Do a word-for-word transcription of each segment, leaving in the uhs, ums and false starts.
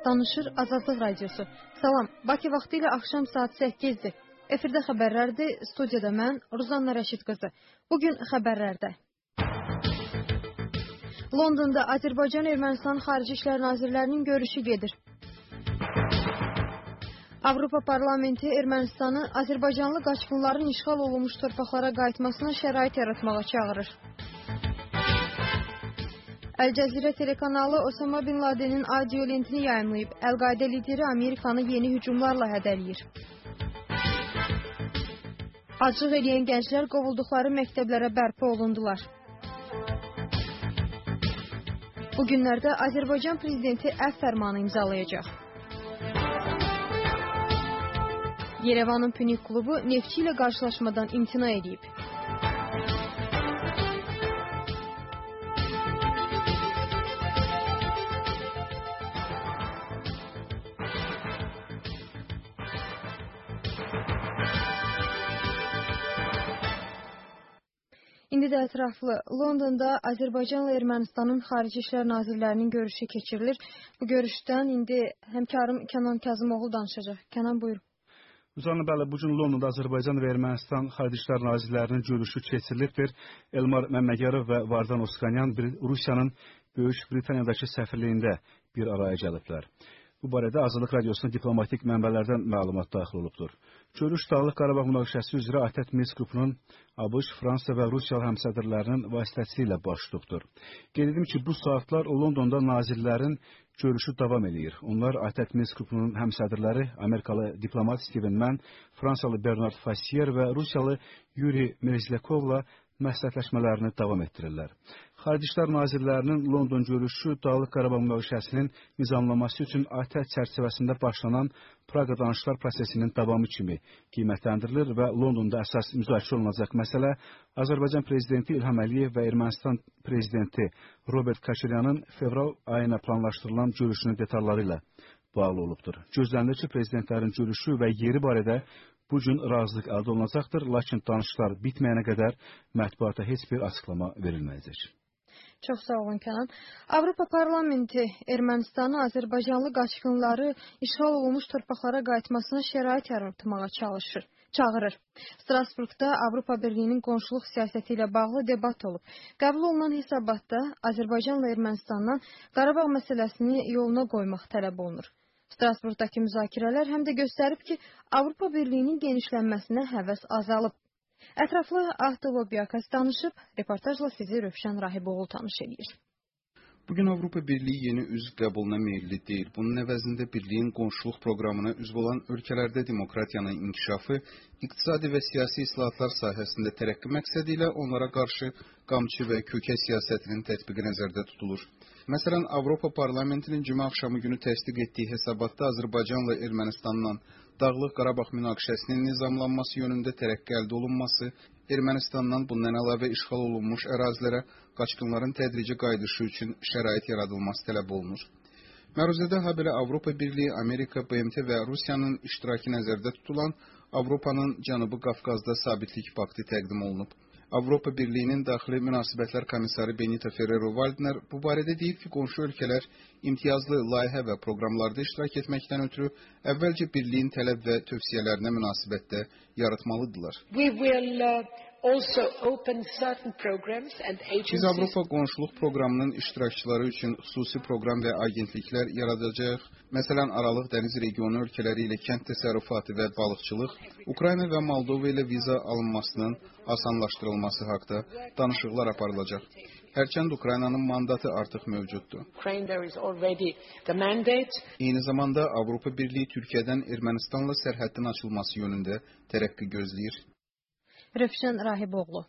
Danışır Azadlıq Radiosu. Salam, Bakı vaxtı ilə axşam saat səkkizdir. Efirdə xəbərlərdir, studiyada mən, Ruzanna Rəşid qızı. Bugün xəbərlərdə. Londonda Azərbaycan-Ermənistan Xarici İşlər Nazirlərinin görüşü gedir. Avropa Parlamenti Ermənistanı Azərbaycanlı qaçqınların işğal olunmuş torpaqlara qayıtmasına şərait yaratmağa çağırır. Əl-Cəzirə telekanalı Osama Bin Ladenin audio lentini yayımlayıb. Əl-Qayda lideri Amerikanı yeni hücumlarla hədələyir. Acıq eləyən gənclər qovulduqları məktəblərə bərpa olundular. Bu günlərdə Azərbaycan prezidenti əfv fərmanı imzalayacaq. Yerevanın Pünik klubu Neftçi ilə qarşılaşmadan imtina edib. İndi də ətraflı Londonda Azərbaycanla Ermənistanın Xarici İşlər Nazirlərinin görüşü keçirilir. Bu görüşdən indi həmkarım Kənan Kazımoğlu danışacaq. Kənan, buyur. Uzanlı bəli, bugün Londonda Azərbaycan və Ermənistan Xarici İşlər Nazirlərinin görüşü keçirilibdir. Elmar Məmməgərov və Vardan Oskanyan Rusiyanın Böyük Britaniyadakı səfirliyində bir araya gəliblər. Bu barədə Azadlıq Radiosuna diplomatik mənbələrdən məlumat daxil olubdur. Görüş Dağlıq Qarabağ münaqişəsi üzrə ATƏT Minsk qrupunun ABŞ, Fransa və Rusiya həmsədrlərinin vasitəsilə baş tutubdur. Qeyd edim ki, bu saatlar Londonda nazirlərin görüşü davam edir. Onlar ATƏT Minsk qrupunun həmsədrləri Amerikalı diplomat Steven Mann, Fransalı Bernard Fassier və Rusiyalı Yuri Merzləkovla məsləhətləşmələrini davam etdirirlər. Xarici İşlər Nazirlərinin London görüşü Dağlıq Qarabağ münaqişəsinin nizamlaması üçün ATƏT çərçivəsində başlanan Praqa danışıqlar prosesinin davamı kimi qiymətləndirilir və Londonda əsas müzakirə olunacaq məsələ Azərbaycan prezidenti İlham Əliyev və Ermənistan prezidenti Robert Koçaryanın fevral ayına planlaşdırılan görüşünün detalları ilə bağlı olubdur. Gözlənilir ki, prezidentlərin görüşü və yeri barədə bu gün razılıq əldə olunacaqdır, lakin danışıqlar bitməyənə qədər mətbuata heç bir açıqlama verilməyəcək. Çox sağ olun, Kənan. Avropa Parlamenti Ermənistanı Azərbaycanlı qaçqınları işğal olunmuş torpaqlara qayıtmasına şərait yaratmağa çalışır. çağırır. Strasburqda Avropa Birliyinin qonşuluq siyasəti ilə bağlı debat olub. Qəbul olunan hesabatda Azərbaycanla Ermənistandan Qarabağ məsələsini yoluna qoymaq tələb olunur. Strasburqdakı müzakirələr həm də göstərib ki, Avropa Birliyinin genişlənməsinə həvəs azalıb. Ətraflı Avtolobiyakası danışıb, reportajla sizi Rövşən Rahiboğlu tanış edir. Bugün Avropa Birliyi yeni üzv qəbuluna meyilli deyil. Bunun əvəzində Birliyin qonşuluq proqramına üzv olan ölkələrdə demokratiyanın inkişafı, iqtisadi və siyasi islahatlar sahəsində tərəqqi məqsədi ilə onlara qarşı qamçı və kökə siyasətinin tətbiqi nəzərdə tutulur. Məsələn, Avropa Parlamentinin cümə axşamı günü təsdiq etdiyi hesabatda Azərbaycanla Ermənistanla Dağlıq Qarabağ münaqişəsinin nizamlanması yönündə tərəqqi əldə olunması, Ermənistandan bundan əlavə işğal olunmuş ərazilərə qaçqınların tədrici qayıdışı üçün şərait yaradılması tələb olunur. Məruzədə habelə Avropa Birliyi, Amerika, B M T və Rusiyanın iştirakı nəzərdə tutulan Avropanın Cənubi Qafqazda sabitlik paktı təqdim olunub. Avropa Birliyinin Daxili Münasibətlər Komissarı Benito Ferrero-Waldner bu barədə deyib ki, qonşu ölkələr imtiyazlı layihə və proqramlarda iştirak etməkdən ötürü əvvəlcə Birliyin tələb və tövsiyələrinə münasibətdə yaratmalıdırlar. Biz Avropa qonşuluq proqramının iştirakçıları üçün xüsusi proqram və agentliklər yaradacaq. Məsələn, Aralıq Dəniz regionu ölkələri ilə kənd təsərrüfatı və balıqçılıq, Ukrayna və Moldova ilə viza alınmasının asanlaşdırılması haqda danışıqlar aparılacaq. Hərçənd Ukraynanın mandatı artıq mövcuddur. Eyni zamanda Avropa Birliyi Türkiyədən Ermənistanla sərhəddin açılması yönündə tərəqqi gözləyir. Rövşən Rahiboğlu.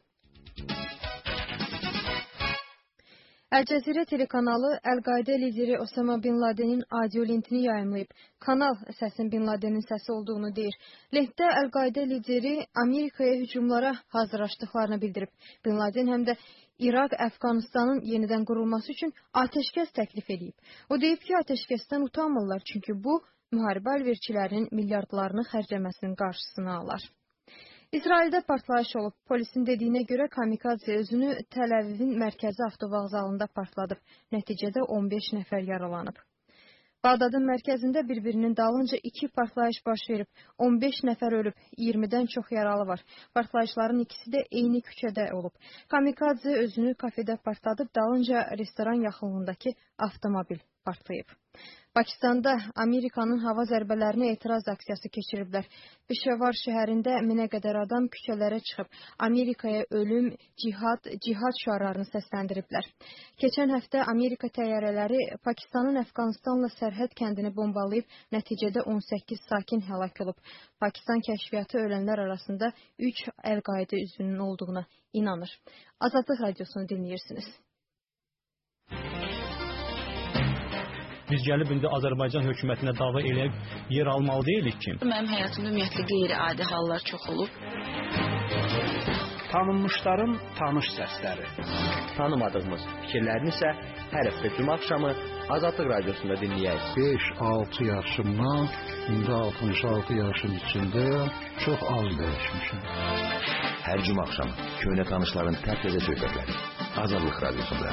Əl-Cəzirə telekanalı Əl-Qayda lideri Osama Bin Ladenin audio lentini yayımlayıb. Kanal səsin Bin Ladenin səsi olduğunu deyir. Lentdə Əl-Qayda lideri Amerikaya hücumlara hazırlaşdıqlarını bildirib. Bin Laden həm də İraq, Əfqanistanın yenidən qurulması üçün atəşkəs təklif edib. O deyib ki, atəşkəsdən utanmırlar, çünki bu, müharibə alverçilərinin milyardlarını xərcləməsinin qarşısını alar. İsraildə partlayış olub. Polisin dediyinə görə kamikadze özünü Təl-Əvivin mərkəzi avtovağzalında partladıb. Nəticədə on beş nəfər yaralanıb. Bağdadın mərkəzində bir-birinin dalınca iki partlayış baş verib. on beş nəfər ölüb, iyirmidən çox yaralı var. Partlayışların ikisi də eyni küçədə olub. Kamikadze özünü kafedə partladıb, dalınca restoran yaxınlığındakı avtomobil partlayıb. Pakistanda Amerikanın hava zərbələrinə etiraz aksiyası keçiriblər. Peshawar şəhərində minə qədər adam küçələrə çıxıb. Amerikaya ölüm, cihad, cihad şüarlarını səsləndiriblər. Keçən həftə Amerika təyyarələri Pakistanın Əfqanistanla sərhəd kəndini bombalayıb, nəticədə on səkkiz sakin həlak olub. Pakistan kəşfiyyatı ölənlər arasında üç Əl-Qaidə üzvünün olduğuna inanır. Azadlıq radiosunu dinləyirsiniz. Biz gəlib indi Azərbaycan hökumətinə dava eləyib yer almalı deyilik ki. Mənim həyatımda ümumiyyətlə qeyri-adi hallar çox olub. Tanınmışların tanış səsləri. Tanımadığımız fikirlərini isə hər həftə cümə axşamı Azadlıq radiosunda dinləyək. beş altı yaşımdan indi altmış altı yaşın içindəyəm. Çox az dəyişmişəm. Hər cümə axşamı köhnə tanışların tərtəzə söhbətləri Azadlıq radiosunda.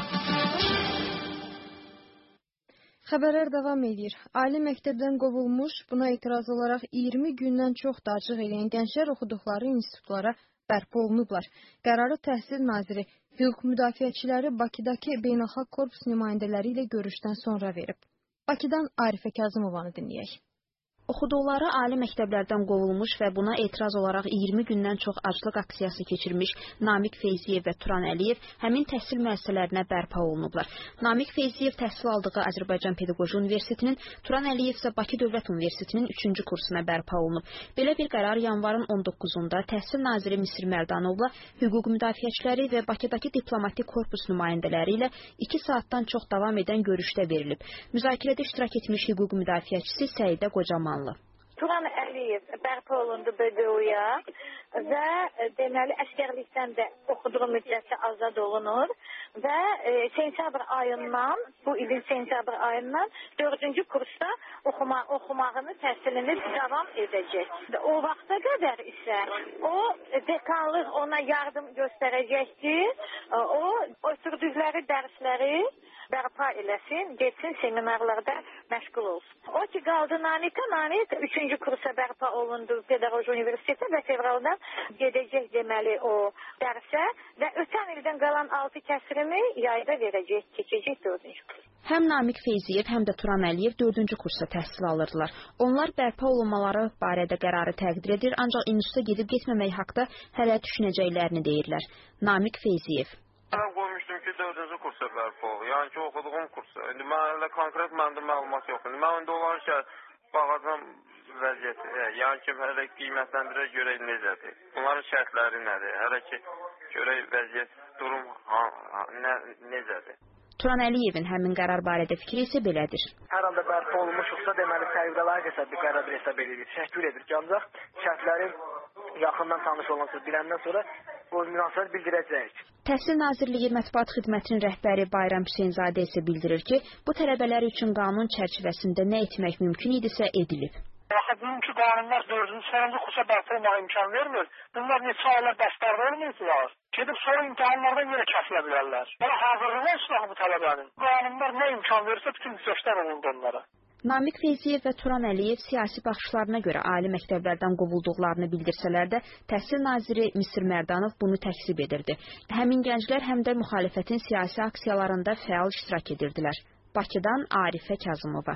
Xəbərlər davam edir. Ali məktəbdən qovulmuş, buna etiraz olaraq iyirmi gündən çox dacıq eləyən gənclər oxuduqları institutlara bərpa olunublar. Qərarı Təhsil Naziri hüquq müdafiəçiləri Bakıdakı beynəlxalq korpus nümayəndələri ilə görüşdən sonra verib. Bakıdan Arifə Kazımovanı dinləyək. Oxuduqları ali məktəblərdən qovulmuş və buna etiraz olaraq iyirmi gündən çox aclıq aksiyası keçirmiş Namiq Feyziyev və Turan Əliyev həmin təhsil müəssisələrinə bərpa olunublar. Namiq Feyziyev təhsil aldığı Azərbaycan Pedaqoji Universitetinin, Turan Əliyev isə Bakı Dövlət Universitetinin üçüncü kursuna bərpa olunub. Belə bir qərar yanvarın on doqquzunda Təhsil Naziri Misir Mərdanovla hüquq müdafiəçiləri və Bakıdakı diplomatik korpus nümayəndələri ilə iki saatdan çox davam edən görüşdə verilib. Müzakirədə iştirak etmiş hüquq müdafiəçisi Səidə Qocaman. Turan Əliyev bərpa olundu B D O-ya və deməli əskərlikdən də oxuduğu müddətcə azad olunur və e, sentyabr ayından, bu ilin sentyabr ayından dördüncü kursda oxuma, oxumağını, təhsilini davam edəcək. O vaxta qədər isə o dekanlıq ona yardım göstərəcəkdir. O oturduqları dərsləri bərpa eləsin, geçsin seminarlarda məşğul olsun. O ki qaldı Nanika, Nanik üçüncü kursa bərpa olundu Pedaqoji Universiteti və fevraldan gedəcək deməli o dərsə və ötən ildən qalan altı kəsirimi yayda verəcək, keçəcək dördüncü kurs. Həm Namiq Feyziyev, həm də Turan Əliyev dördüncü kursa təhsil alırdılar. Onlar bərpa olunmaları barədə qərarı təqdir edir, ancaq instituta gedib getməmək haqda hələ düşünəcəklərini deyirlər. Namiq Feyziyev. Mən qoymuşdum ki, dördüncü kursa bərpa olur. Yəni ki, oxuduğum kursa. İndi mənlə konkret məndə məlumat yoxdur. Mən indi olan şey bağacam vəziyyəti, yəni ki, hələ qiymətləndirə görə necədir? Bunların şərtləri nədir? Hələ ki, görək vəziyyət, durum nə, necədir? Turan Əliyevin həmin qərar barədə fikri isə belədir. Hər anda bərpa olunmuşuqsa, deməli, səhvlərə hesab bir qərar hesab edirik, təşkil edirik. Ancaq şərtlərin yaxından tanış olması biləndən sonra bu münasibət bildirəcəyik. Təhsil Nazirliyi Mətbuat Xidmətinin rəhbəri Bayram Hüseynzadə isə bildirir ki, bu tələbələr üçün qanun çərçivəsində nə etmək mümkün idisə edilib. Bugünkü qanunlar dördüncü sonuncu kursa bərpa olmağa imkan vermir. Bunlar neçə aylar dəstərdə olmayıblar. Gedib sonra imtahanlardan yenə kəsilə bilərlər. Bana hazırlığı olsun bu tələbənin. Qanunlar nə imkan verirsə bütün göstər olundu onlara. Namiq Feyziyev və Turan Əliyev siyasi baxışlarına görə ali məktəblərdən qovulduqlarını bildirsələr də, Təhsil Naziri Misir Mərdanov bunu təksib edirdi. Həmin gənclər həm də müxalifətin siyasi aksiyalarında fəal iştirak edirdilər. Bakıdan Arifə Kazımova.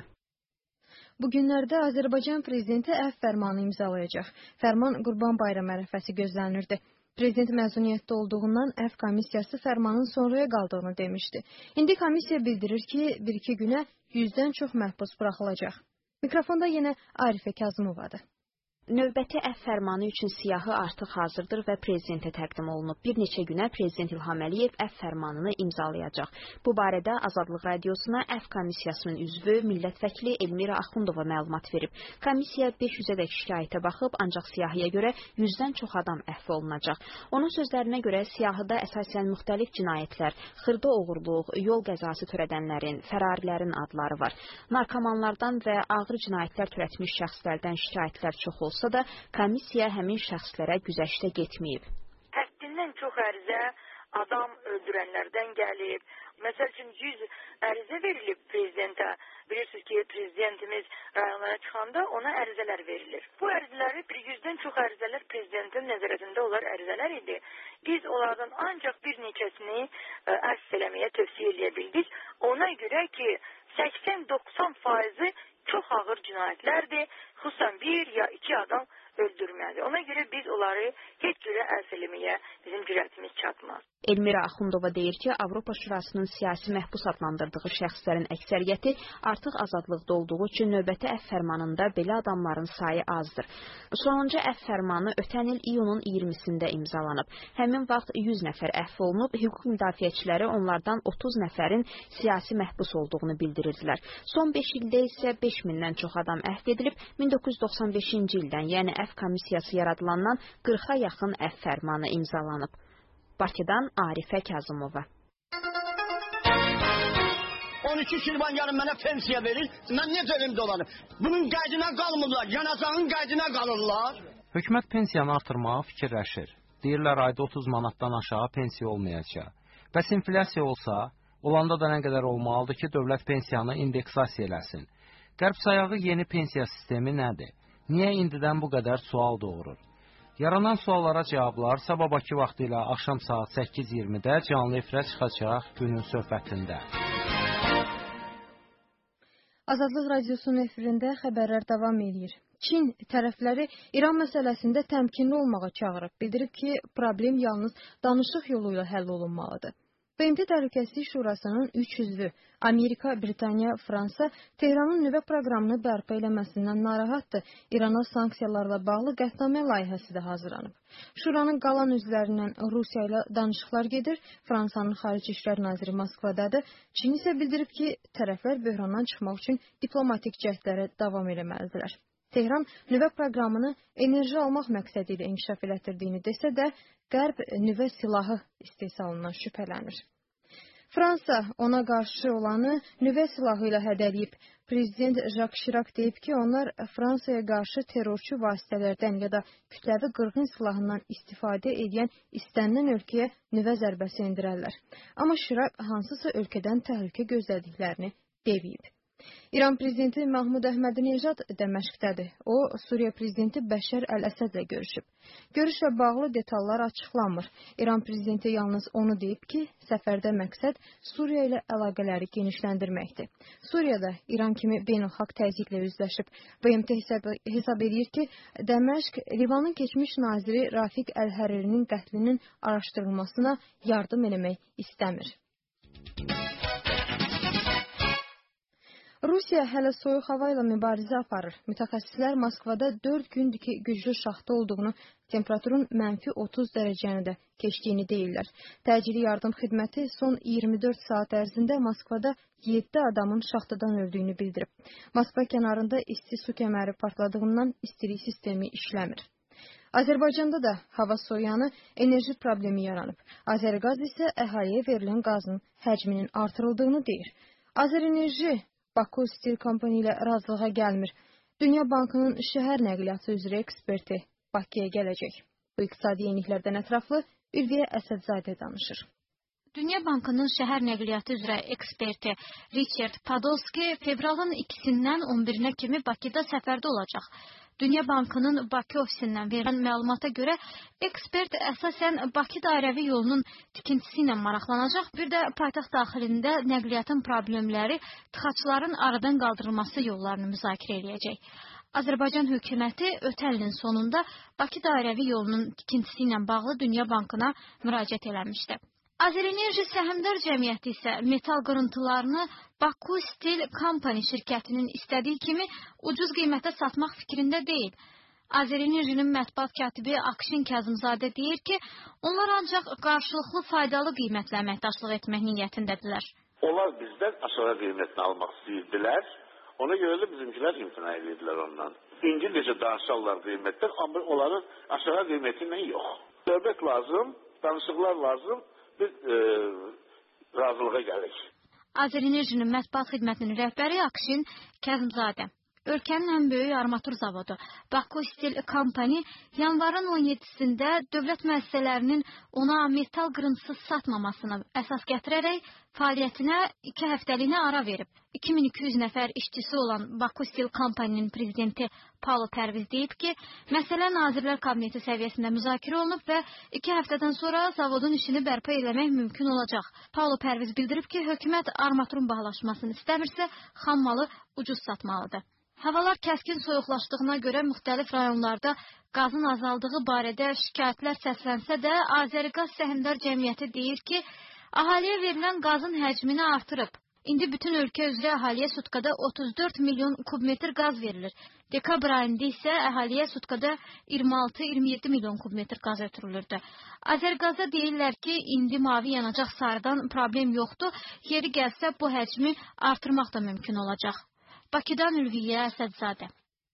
Bu günlərdə Azərbaycan prezidenti əfv fərmanı imzalayacaq. Fərman Qurban Bayram ərəfəsi gözlənirdi. Prezident məzuniyyətdə olduğundan əfv komissiyası fərmanın sonraya qaldığını demişdi. İndi komissiya bildirir ki, bir-iki günə yüzdən çox məhbus buraxılacaq. Mikrofonda yenə Arifə Kazımovadır. Növbəti əfv fərmanı üçün siyahı artıq hazırdır və prezidentə təqdim olunub. Bir neçə günə Prezident İlham Əliyev əfv fərmanını imzalayacaq. Bu barədə Azadlıq radiosuna əfv komissiyasının üzvü, millət vəkili Elmira Axundova məlumat verib. Komissiya beş yüzədək şikayətə baxıb, ancaq siyahıya görə yüzdən çox adam əfv olunacaq. Onun sözlərinə görə siyahıda əsasən müxtəlif cinayətlər, xırda oğurluq, yol qəzası törədənlərin, fərarilərin adları var. Narkomanlardan və ağır cinayətlər törətmiş şəxslərdən şikayətlər çox olsa da, komissiya həmin şəxslərə güzəştə getməyib. Həddindən çox ərizə adam öldürənlərdən gəlib. Məsəl üçün yüz ərizə verilib prezidentə. Bilirsiniz ki, prezidentimiz rayonlara çıxanda ona ərizələr verilir. Bu ərizələri bir yüzdən çox ərizələr prezidentin nəzarətində olan ərizələr idi. Biz onlardan ancaq bir neçəsini ərs eləməyə tövsiyə edə bildik. Ona görə ki, səksən doxsan faizi çox ağır cinayətlərdir. Xüsusən bir ya iki adam öldürməlidir. Ona görə biz onları heç cürə ərs eləməyə bizim cürətimiz çatmaz. Elmira Axundova deyir ki, Avropa Şurasının siyasi məhbus adlandırdığı şəxslərin əksəriyyəti artıq azadlıqda olduğu üçün növbəti əfv fərmanında belə adamların sayı azdır. Sonuncu əfv fərmanı ötən il iyunun iyirmisində imzalanıb. Həmin vaxt yüz nəfər əfv olunub, hüquq müdafiəçiləri onlardan otuz nəfərin siyasi məhbus olduğunu bildirirdilər. Son beş ildə isə beş mindən çox adam əfv edilib, min doqquz yüz doxsan beşinci ildən, yəni əfv komissiyası yaradılandan qırxa yaxın əfv fərmanı imzalanıb. Bakıdan Arifə Kazımova. on iki Şirvan yarım mənə pensiya verir, mən necə elim dolanır? Bunun qaydına qalmırlar, yanacağın qaydına qalırlar. Hökumət pensiyanı artırmağa fikirləşir. Deyirlər ayda otuz manatdan aşağı pensiya olmayacaq. Bəs inflyasiya olsa, olanda da nə qədər olmalıdır ki, dövlət pensiyanı indeksasiya eləsin? Qərb sayağı yeni pensiya sistemi nədir? Niyə indidən bu qədər sual doğurur? Yaranan suallara cavablar sabah Bakı vaxtı ilə axşam saat səkkiz iyirmidə canlı efirə çıxacaq günün söhbətində. Azadlıq Radiosunun efirində xəbərlər davam edir. Çin tərəfləri İran məsələsində təmkinli olmağa çağırıb. Bildirib ki, problem yalnız danışıq yolu ilə həll olunmalıdır. B M T Təhlükəsizlik Şurasının üç üzvü Amerika, Britaniya, Fransa Tehranın nüvə proqramını bərpa eləməsindən narahatdır. İrana sanksiyalarla bağlı qətnamə layihəsi də hazırlanıb. Şuranın qalan üzvlərindən Rusiya ilə danışıqlar gedir. Fransanın Xarici İşlər Naziri Moskvadadır. Çin isə bildirib ki, tərəflər böhrandan çıxmaq üçün diplomatik cəhdlərə davam eləməlidirlər. Tehran nüvə proqramını enerji almaq məqsədi ilə inkişaf elətdirdiyini desə də, Qərb nüvə silahı istehsalından şübhələnir. Fransa ona qarşı olanı nüvə silahı ilə hədələyib. Prezident Jacques Chirac deyib ki, onlar Fransaya qarşı terrorçu vasitələrdən ya da kütləvi qırğın silahından istifadə edən istənilən ölkəyə nüvə zərbəsi endirərlər. Amma Chirac hansısa ölkədən təhlükə gözlədiklərini deməyib. İran prezidenti Mahmud Əhmədinejad Dəməşqdədir. O, Suriya prezidenti Bəşər Əl-Əsədlə görüşüb. Görüşlə bağlı detallar açıqlanmır. İran prezidenti yalnız onu deyib ki, səfərdə məqsəd Suriya ilə əlaqələri genişləndirməkdir. Suriyada İran kimi beynəlxalq təzyiqlə üzləşib. B M T hesab edir ki, Dəməşq Livanın keçmiş naziri Rafiq Əl-Hərrinin qətlinin araşdırılmasına yardım eləmək istəmir. Rusiya hələ soyuq hava ilə mübarizə aparır. Mütəxəssislər Moskvada dörd gündür ki, güclü şaxta olduğunu, temperaturun mənfi otuz dərəcəni də keçdiyini deyirlər. Təcili yardım xidməti son iyirmi dörd saat ərzində Moskvada yeddi adamın şaxtadan öldüyünü bildirib. Moskva kənarında isti su kəməri partladığından istilik sistemi işləmir. Azərbaycanda da hava soyuyanı enerji problemi yaranıb. Azərqaz isə əhaliyə verilən qazın həcminin artırıldığını deyir. Azərenerji Baku Stil Company ilə razılığa gəlmir. Dünya Bankının şəhər nəqliyyatı üzrə eksperti Bakıya gələcək. Bu iqtisadi yeniliklərdən ətraflı Ülviyə Əsədzadə danışır. Dünya Bankının şəhər nəqliyyatı üzrə eksperti Richard Podolski fevralın ikisindən on birinə kimi Bakıda səfərdə olacaq. Dünya Bankının Bakı ofisindən verilən məlumata görə ekspert əsasən Bakı dairəvi yolunun tikintisi ilə maraqlanacaq. Bir də paytaxt daxilində nəqliyyatın problemləri, tıxacların aradan qaldırılması yollarını müzakirə eləyəcək. Azərbaycan hökuməti ötən ilin sonunda Bakı dairəvi yolunun tikintisi ilə bağlı Dünya Bankına müraciət eləmişdi. Azərenerji Səhmdar Cəmiyyəti isə metal qırıntılarını Baku Stil Company şirkətinin istədiyi kimi ucuz qiymətə satmaq fikrində deyil. Azərenerjinin mətbuat katibi Akşin Kazımzadə deyir ki, onlar ancaq qarşılıqlı faydalı qiymətlə əməkdaşlıq etmək niyyətindədirlər. Onlar bizdən aşağı qiymətini almaq istəyirdilər. Ona görə də bizimkilər imtina edirdilər ondan. İngilizcə danışarlar qiymətdən, amma onların aşağı qiymətinlə yox. Söhbət lazım, danışıqlar lazım. Biz e, razılığa gəlir. Azərenerjinin mətbuat xidmətinin rəhbəri Akşin Kazımzadə. Ölkənin ən böyük armatur zavodu Baku Steel Company yanvarın on yeddisində dövlət müəssisələrinin ona metal qırıntısı satmamasını əsas gətirərək fəaliyyətinə iki həftəliyinə ara verib. iki min iki yüz nəfər işçisi olan Baku Steel Company-nin prezidenti Paulo Pərviz deyib ki, məsələ Nazirlər Kabineti səviyyəsində müzakirə olunub və iki həftədən sonra zavodun işini bərpa eləmək mümkün olacaq. Paulo Pərviz bildirib ki, hökumət armaturun bahalaşmasını istəmirsə, xam malı ucuz satmalıdır. Havalar kəskin soyuqlaşdığına görə müxtəlif rayonlarda qazın azaldığı barədə şikayətlər səslənsə də, Azəriqaz Səhmdar Cəmiyyəti deyir ki, əhaliyə verilən qazın həcmini artırıb. İndi bütün ölkə üzrə əhaliyə sutkada otuz dörd milyon kubmetr qaz verilir. Dekabr ayında isə əhaliyə sutkada iyirmi altı iyirmi yeddi milyon kubmetr qaz ötürülürdü. Azərqazda deyirlər ki, indi mavi yanacaq sarıdan problem yoxdur, yeri gəlsə bu həcmi artırmaq da mümkün olacaq. Bakıdan Ülviyə Əsədzadə.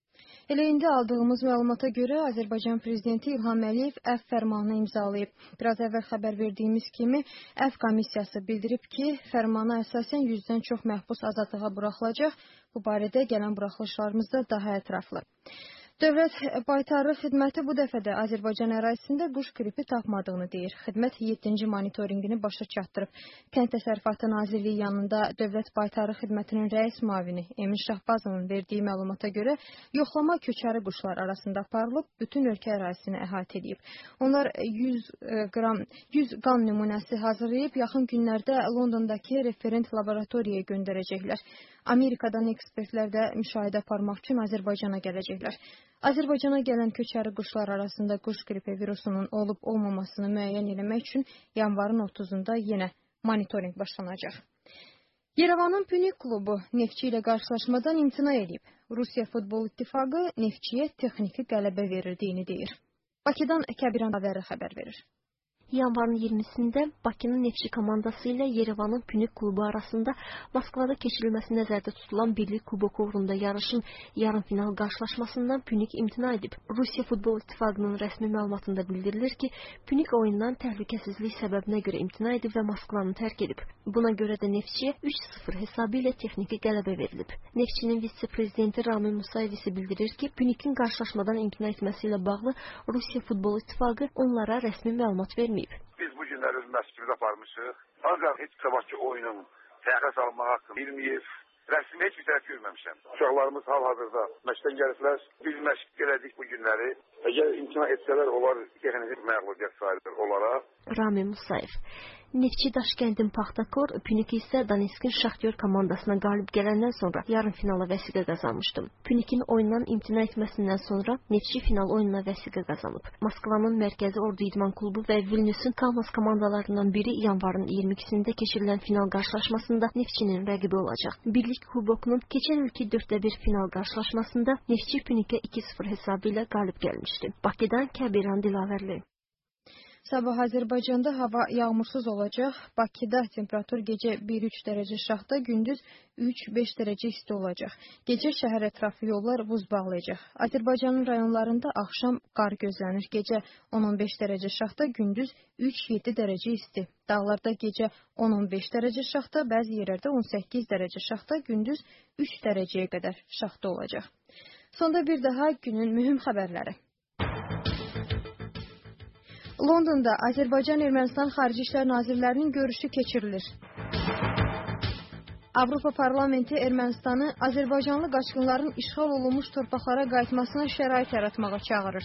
Elə indi aldığımız məlumata görə Azərbaycan Prezidenti İlham Əliyev əfv fərmanını imzalayıb. Biraz əvvəl xəbər verdiyimiz kimi əfv komissiyası bildirib ki, fərmana əsasən yüzdən çox məhbus azadlığa buraxılacaq. Bu barədə gələn buraxılışlarımız da daha ətraflı. Dövlət Baytarlıq Xidməti bu dəfə də Azərbaycan ərazisində quş qripi tapmadığını deyir. Xidmət yeddinci monitorinqini başa çatdırıb. Kənd Təsərrüfatı Nazirliyi yanında Dövlət Baytarlıq Xidmətinin rəis müavini Emin Şahbazovun verdiyi məlumata görə yoxlama köçəri quşlar arasında aparılıb, bütün ölkə ərazisini əhatə edib. Onlar yüz qram yüz qan nümunəsi hazırlayıb, yaxın günlərdə Londondakı referent laboratoriyaya göndərəcəklər. Amerikadan ekspertlər də müşahidə aparmaq üçün Azərbaycana gələcəklər. Azərbaycana gələn köçəri quşlar arasında quş qripi virusunun olub-olmamasını müəyyən etmək üçün yanvarın otuzunda yenə monitorinq başlanacaq. Yerevanın Pünik klubu Neftçi ilə qarşılaşmadan imtina edib. Rusiya Futbol İttifaqı Neftçiyə texniki qələbə verirdiyini deyir. Bakıdan Kəbiran Davəri xəbər verir. Yanvarın iyirmisində Bakının Neftçi komandası ilə Yerevanın Pünik klubu arasında Moskvada keçirilməsi nəzərdə tutulan Birlik Kuboku uğrunda yarışın yarım final qarşılaşmasından Pünik imtina edib. Rusiya Futbol İttifaqının rəsmi məlumatında bildirilir ki, Pünik oyundan təhlükəsizlik səbəbinə görə imtina edib və Moskvanı tərk edib. Buna görə də Neftçiyə üç sıfır hesabı ilə texniki qələbə verilib. Neftçinin vitse-prezidenti Ramil Musayev isə bildirir ki, Pünikin qarşılaşmadan imtina etməsi ilə bağlı Rusiya Futbol İttifaqı onlara rəsmi məlumat vermir. Biz bu günlər öz məşqimizi aparmışıq. Ancaq heç sabahki oyunun təxirə salınmaq haqqında bilməyib, rəsmi heç bir tərəf görməmişəm. Uşaqlarımız hal-hazırda məşqdən gəliblər. Biz məşq elədik bu günləri. Əgər imtina etsələr, onlar texniki məğlubiyyət sahibidir onlara. Ramil Musayev. Neftçi Daşkəndin Paxtakor, Pünik isə Donetskin Şaxtyor komandasına qalib gələndən sonra yarım finala vəsiqə qazanmışdı. Pünikin oyundan imtina etməsindən sonra Neftçi final oyununa vəsiqə qazanıb. Moskvanın Mərkəzi Ordu İdman Klubu və Vilniusun Kalmas komandalarından biri yanvarın iyirmi ikisində keçirilən final qarşılaşmasında Neftçinin rəqibi olacaq. Birlik Kubokunun keçən ilki dörddə bir final qarşılaşmasında Neftçi Pünikə iki sıfır hesabı ilə qalib gəlmişdi. Bakıdan Kəbiran Dilavərli. Sabah Azərbaycanda hava yağmursuz olacaq. Bakıda temperatur gecə bir üç dərəcə şaxta, gündüz üç beş dərəcə isti olacaq. Gecə şəhər ətrafı yollar buz bağlayacaq. Azərbaycanın rayonlarında axşam qar gözlənir. Gecə on on beş dərəcə şaxta, gündüz üç yeddi dərəcə isti. Dağlarda gecə on on beş dərəcə şaxta, bəzi yerlərdə on səkkiz dərəcə şaxta, gündüz üç dərəcəyə qədər şaxta olacaq. Sonda bir daha günün mühüm xəbərləri. Londonda Azərbaycan Ermənistan Xarici İşlər Nazirlərinin görüşü keçirilir. Avropa Parlamenti Ermənistanı Azərbaycanlı qaçqınların işğal olunmuş torpaqlara qayıtmasına şərait yaratmağa çağırır.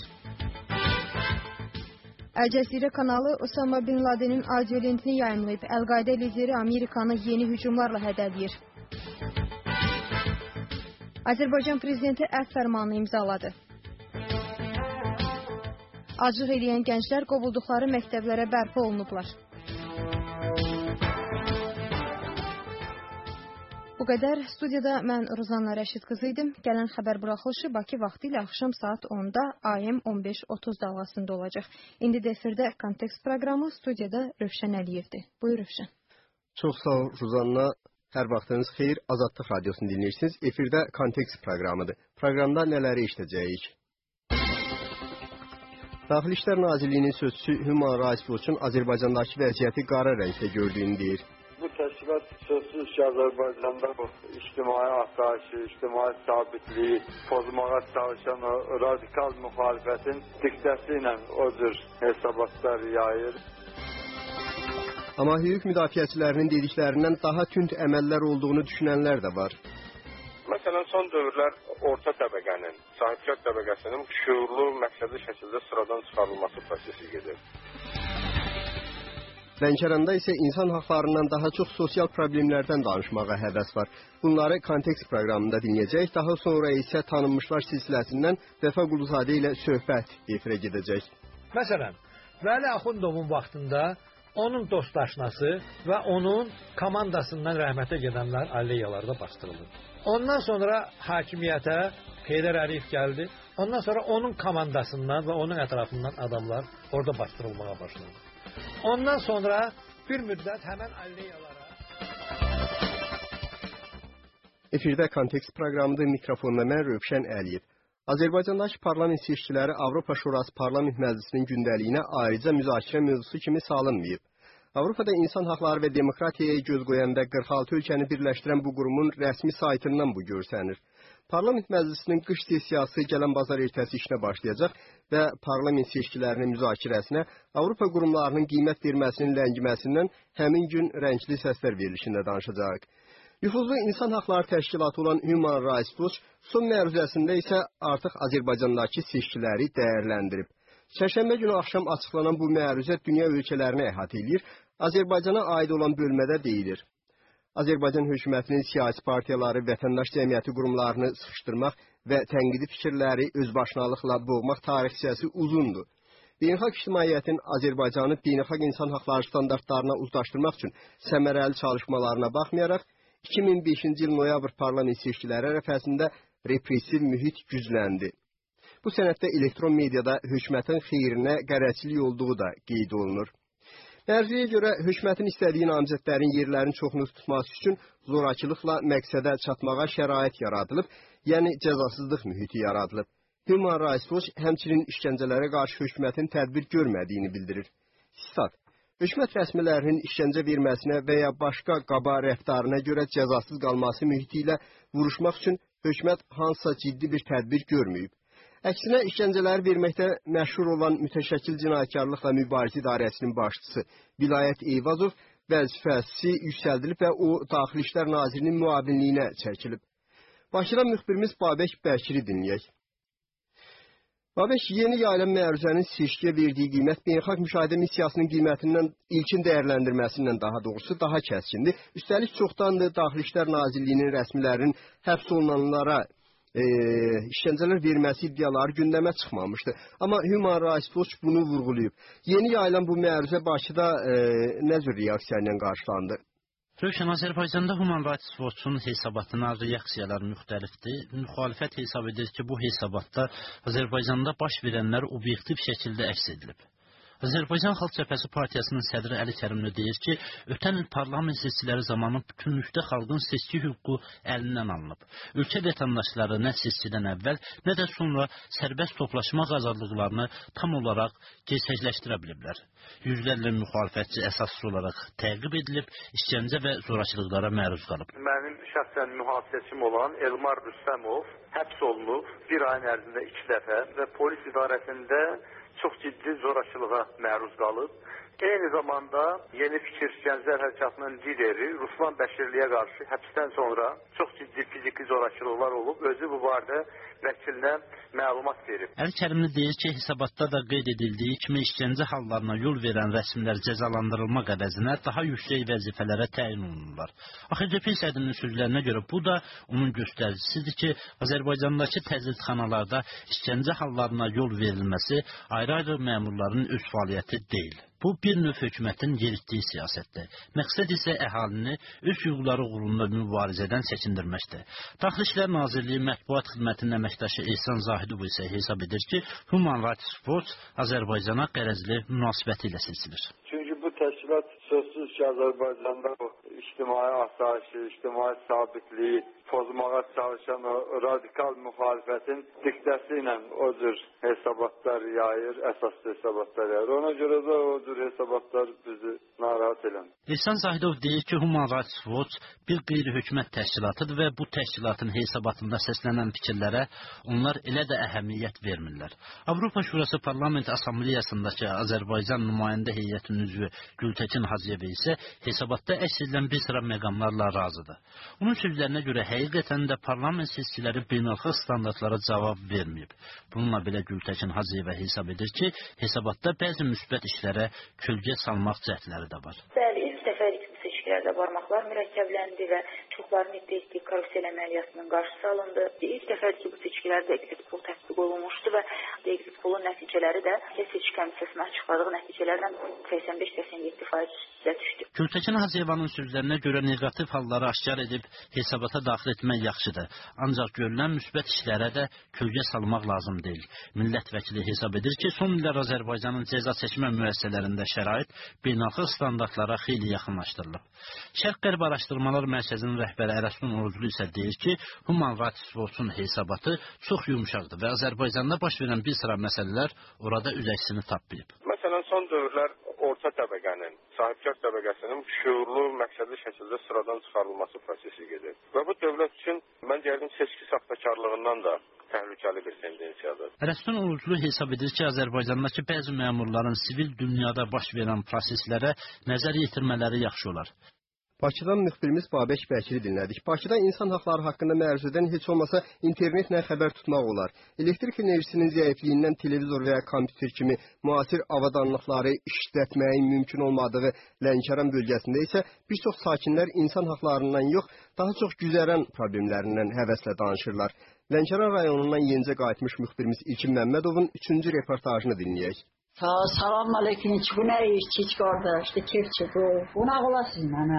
Əl Cəzirə kanalı Osama Bin Ladenin audiolentini yayımlayıb. Əl-Qayda lideri Amerikanı yeni hücumlarla hədələyir. Azərbaycan Prezidenti əfv fərmanını imzaladı. Acıq eləyən gənclər qovulduqları məktəblərə bərpa olunublar. Bu qədər. Studiyada mən Ruzanna Rəşid qızı idim. Gələn xəbər buraxılışı Bakı vaxtı ilə axşam saat onda A M on beş otuz dalğasında olacaq. İndi də efirdə Kontekst proqramı, studiyada Rövşən Əliyevdir. Buyur Rövşən. Çox sağ ol Ruzanna. Hər vaxtınız xeyir. Azadlıq radiosunu dinləyirsiniz. Efirdə Kontekst proqramıdır. Proqramda nələri işləyəcəyik? Daxili İşlər Nazirliyinin sözçüsü Human Rights Watch-un Azərbaycandakı vəziyyəti qara rəngdə gördüyünü deyir. Bu təəssüf təşkilat sözsüz ki, Azərbaycanda bu ictimai asayişi, ictimai sabitliyi pozmağa çalışan o radikal müxalifətin diktəsi ilə o cür hesabatlar yayır. Amma hüquq müdafiəçilərinin dediklərindən daha tünd əməllər olduğunu düşünənlər də var. Məsələn, son dövrlər orta təbəqənin, sahibkar təbəqəsinin şuurlu, məqsədli şəkildə sıradan çıxarılması prosesi gedir. Lənkəranda isə insan haqlarından daha çox sosial problemlərdən danışmağa həvəs var. Bunları Kontekst proqramında dinləyəcək, daha sonra isə tanınmışlar silsiləsindən Vəfa Quluzadə ilə söhbət efirə gedəcək. Məsələn, Vəli Axundovun vaxtında onun dostaşnası və onun komandasından rəhmətə gedənlər aleyyalarda bastırıldı. Ondan sonra hakimiyyətə Heydər Əliyev gəldi. Ondan sonra onun komandasından və onun ətrafından adamlar orada bastırılmağa başladı. Ondan sonra bir müddət həmən aleyyalara... Efirdə Kontekst proqramıdır, mikrofonda mən Rövşən Əliyev. Azərbaycandakı parlament seçkiləri Avropa Şurası Parlament Məclisinin gündəliyinə ayrıca müzakirə mövzusu kimi salınmayıb. Avropada insan haqları və demokratiyaya göz qoyan və qırx altı ölkəni birləşdirən bu qurumun rəsmi saytından bu görsənir. Parlament Məclisinin qış sessiyası gələn bazar ertəsi işinə başlayacaq və parlament seçkilərinin müzakirəsinə Avropa qurumlarının qiymət verməsinin ləngiməsindən həmin gün rəngli səslər verilişində danışacaq. Nüfuzlu insan haqları təşkilatı olan Human Rights Watch son məruzəsində isə artıq Azərbaycandakı seçkiləri dəyərləndirib. Çərşənbə günü axşam açıqlanan bu məruzə dünya ölkələrini əhatə edir, Azərbaycana aid olan bölmədə deyilir. Azərbaycan hökumətinin siyasi partiyaları, vətəndaş cəmiyyəti qurumlarını sıxışdırmaq və tənqidi fikirləri özbaşınalıqla boğmaq tarixçəsi uzundur. Beynəlxalq ictimaiyyətin Azərbaycanı beynəlxalq insan haqları standartlarına uzlaşdırmaq üçün səmərəli çalışmalarına baxmayaraq, iki min beşinci il noyabr parlament seçkiləri ərəfəsində repressiv mühit gücləndi. Bu sənəddə elektron mediada hökumətin xeyrinə qərəzçilik olduğu da qeyd olunur. Mərziyə görə hökumətin istədiyi namizədlərin yerlərin çoxunu tutması üçün zorakılıqla məqsədə çatmağa şərait yaradılıb, yəni cəzasızlıq mühiti yaradılıb. Human Rights Watch həmçinin işgəncələrə qarşı hökumətin tədbir görmədiyini bildirir. Sitat: hökumət rəsmilərinin işgəncə verməsinə və ya başqa qaba rəftarına görə cəzasız qalması mühiti ilə vuruşmaq üçün hökumət hansısa ciddi bir tədbir görməyib. Əksinə, işgəncələri verməkdə məşhur olan mütəşəkkil cinayətkarlıqla mübarizə idarəsinin başçısı Vilayət Eyvazov vəzifəsi yüksəldilib və o Daxili İşlər Nazirinin müavinliyinə çəkilib. Bakıdan müxbirimiz Babək Bəkiri dinləyək. Babək, yeni yayılan məruzənin seçkiyə verdiyi qiymət beynəlxalq müşahidə missiyasının qiymətindən ilkin dəyərləndirməsindən daha doğrusu daha kəskindir. Üstəlik çoxdandır Daxili İşlər Nazirliyinin rəsmilərinin həbs olunanlara E, işgəncələr verməsi iddiaları gündəmə çıxmamışdı. Amma Human Rights Watch bunu vurğulayıb. Yeni yayılan bu məruzə Bakıda e, nə cür reaksiya ilə qarşılandı? Rövşən, Azərbaycanda Human Rights Watch-un hesabatına reaksiyalar müxtəlifdir. Müxalifət hesab edir ki, bu hesabatda Azərbaycanda baş verənlər obyektiv şəkildə əks edilib. Azərbaycan Xalq Cəbhəsi Partiyasının sədri Əli Kərimli deyir ki, ötən il parlament seçkiləri zamanı bütünlükdə xalqın seçki hüququ əlindən alınıb. Ölkə vətəndaşları nə seçkidən əvvəl, nə də sonra sərbəst toplaşmaq azadlıqlarını tam olaraq gerçəkləşdirə biliblər. Yüzlərlə müxalifətçi əsassız olaraq təqib edilib, işgəncə və zorakılıqlara məruz qalıb. Mənim şəxsən mühafizəçim olan Elmar Rüstəmov həbs olunub bir ayın ərzində iki dəfə və polis idarəsində çox ciddi zorakılığa məruz qalıb. Eyni zamanda Yeni Fikir Gənclər Hərəkatının lideri Ruslan Bəşirliyə qarşı həbsdən sonra çox ciddi fiziki zorakılıqlar olub, özü bu barədə vəkilinə məlumat verib. Əli Kərimli deyir ki, hesabatda da qeyd edildiyi kimi işgəncə hallarına yol verən rəsmilər cəzalandırılmaq əvəzinə daha yüksək vəzifələrə təyin olunurlar. A X C P sədrinin sözlərinə görə bu da onun göstəricisidir ki, Azərbaycandakı təcridxanalarda işgəncə hallarına yol verilməsi ayrı-ayrı məmurların öz fəaliyyəti deyil. Bu, bir növ hökumətin yeritdiyi siyasətdir. Məqsəd isə əhalini öz hüquqları uğrunda mübarizədən çəkindirməkdir. Daxili İşlər Nazirliyi Mətbuat Xidmətinin əməkdaşı Ehsan Zahidov isə hesab edir ki, Human Rights Watch Azərbaycana qərəzli münasibəti ilə seçilir. Çünki bu təşkilat sözsüz ki, Azərbaycanda ictimai asayişi, ictimai sabitliyi pozmağa çalışan o radikal müxalifətin diktəsi ilə o cür hesabatlar yayır, əsaslı hesabatlar yayır. Ona görə də o cür hesabatlar bizi narahat edən. İhsan Zahidov deyir ki, Human Rights Watch bir qeyri-hökumət təşkilatıdır və bu təşkilatın hesabatında səslənən fikirlərə onlar elə də əhəmiyyət vermirlər. Avropa Şurası Parlament Assambleyasındakı Azərbaycan nümayəndə heyətinin üzvü Gültekin Hacıyeva isə hesabatda əks edilən bir sıra məqamlarla razıdır. Onun sözlərinə görə həqiqətən də parlament seçkiləri beynəlxalq standartlara cavab verməyib. Bununla belə Gültekin Hacıyeva hesab edir ki, hesabatda bəzi müsbət işlərə kölgə salmaq cəhdləri də var. Bəli, ilk dəfəlik bu seçkilərdə barmaqlar mürəkkəbləndi və çoxların iddia etdiyi karusel əməliyyatının qarşısı alındı. İlk dəfəlik bu seçkilərdə exit poll tətbiq olunmuşdu və exit pollun nəticələri də seçki komissiyasının açıqladığı nəticələrdən səksən beş səksən yeddi faiz üstə düşdü. Gültekin Hacıyevanın sözlərinə görə neqativ halları aşkar edib hesabata daxil etmək yaxşıdır. Ancaq görülən müsbət işlərə də kölgə salmaq lazım deyil. Millət vəkili hesab edir ki, son illər Azərbaycanın cəza çəkmə müəssisələrində şərait beynəlxalq standartlara xeyli yaxınlaşdırılıb. Şərq-Qərb Araşdırmalar Mərkəzinin rəhbəri Ərəstun Oruclu isə deyir ki, Human Rights Watch-un hesabatı çox yumuşaqdır və Azərbaycanda baş verən bir sıra məsələlər orada üz əksini tapmayıb. Məsələn, son dövrlər orta təbəqənin, sahibkar təbəqəsinin şuurlu, məqsədli şəkildə sıradan çıxarılması prosesi gedir. Və bu dövlət üçün, mən deyərdim, seçki saxtakarlığından da təhlükəli bir tendensiyadır. Ərəstun Oruclu hesab edir ki, Azərbaycandakı bəzi məmurların sivil dünyada baş verən proseslərə nəzər yetirmələri yaxşı olar. Bakıdan müxbirimiz Babək Bəkiri dinlədik. Bakıda insan haqları haqqında məruzədən heç olmasa internetlə xəbər tutmaq olar. Elektrik enerjisinin zəifliyindən televizor və ya kompüter kimi müasir avadanlıqları işlətməyin mümkün olmadığı Lənkəran bölgəsində isə bir çox sakinlər insan haqlarından yox, daha çox güzəran problemlərindən həvəslə danışırlar. Lənkəran rayonundan yenicə qayıtmış müxbirimiz İlkin Məmmədovun üçüncü reportajını dinləyək. Salam aleyküm. Bu nə iş, çiç qardaş, kef çıxır. Buna qolasın mənə.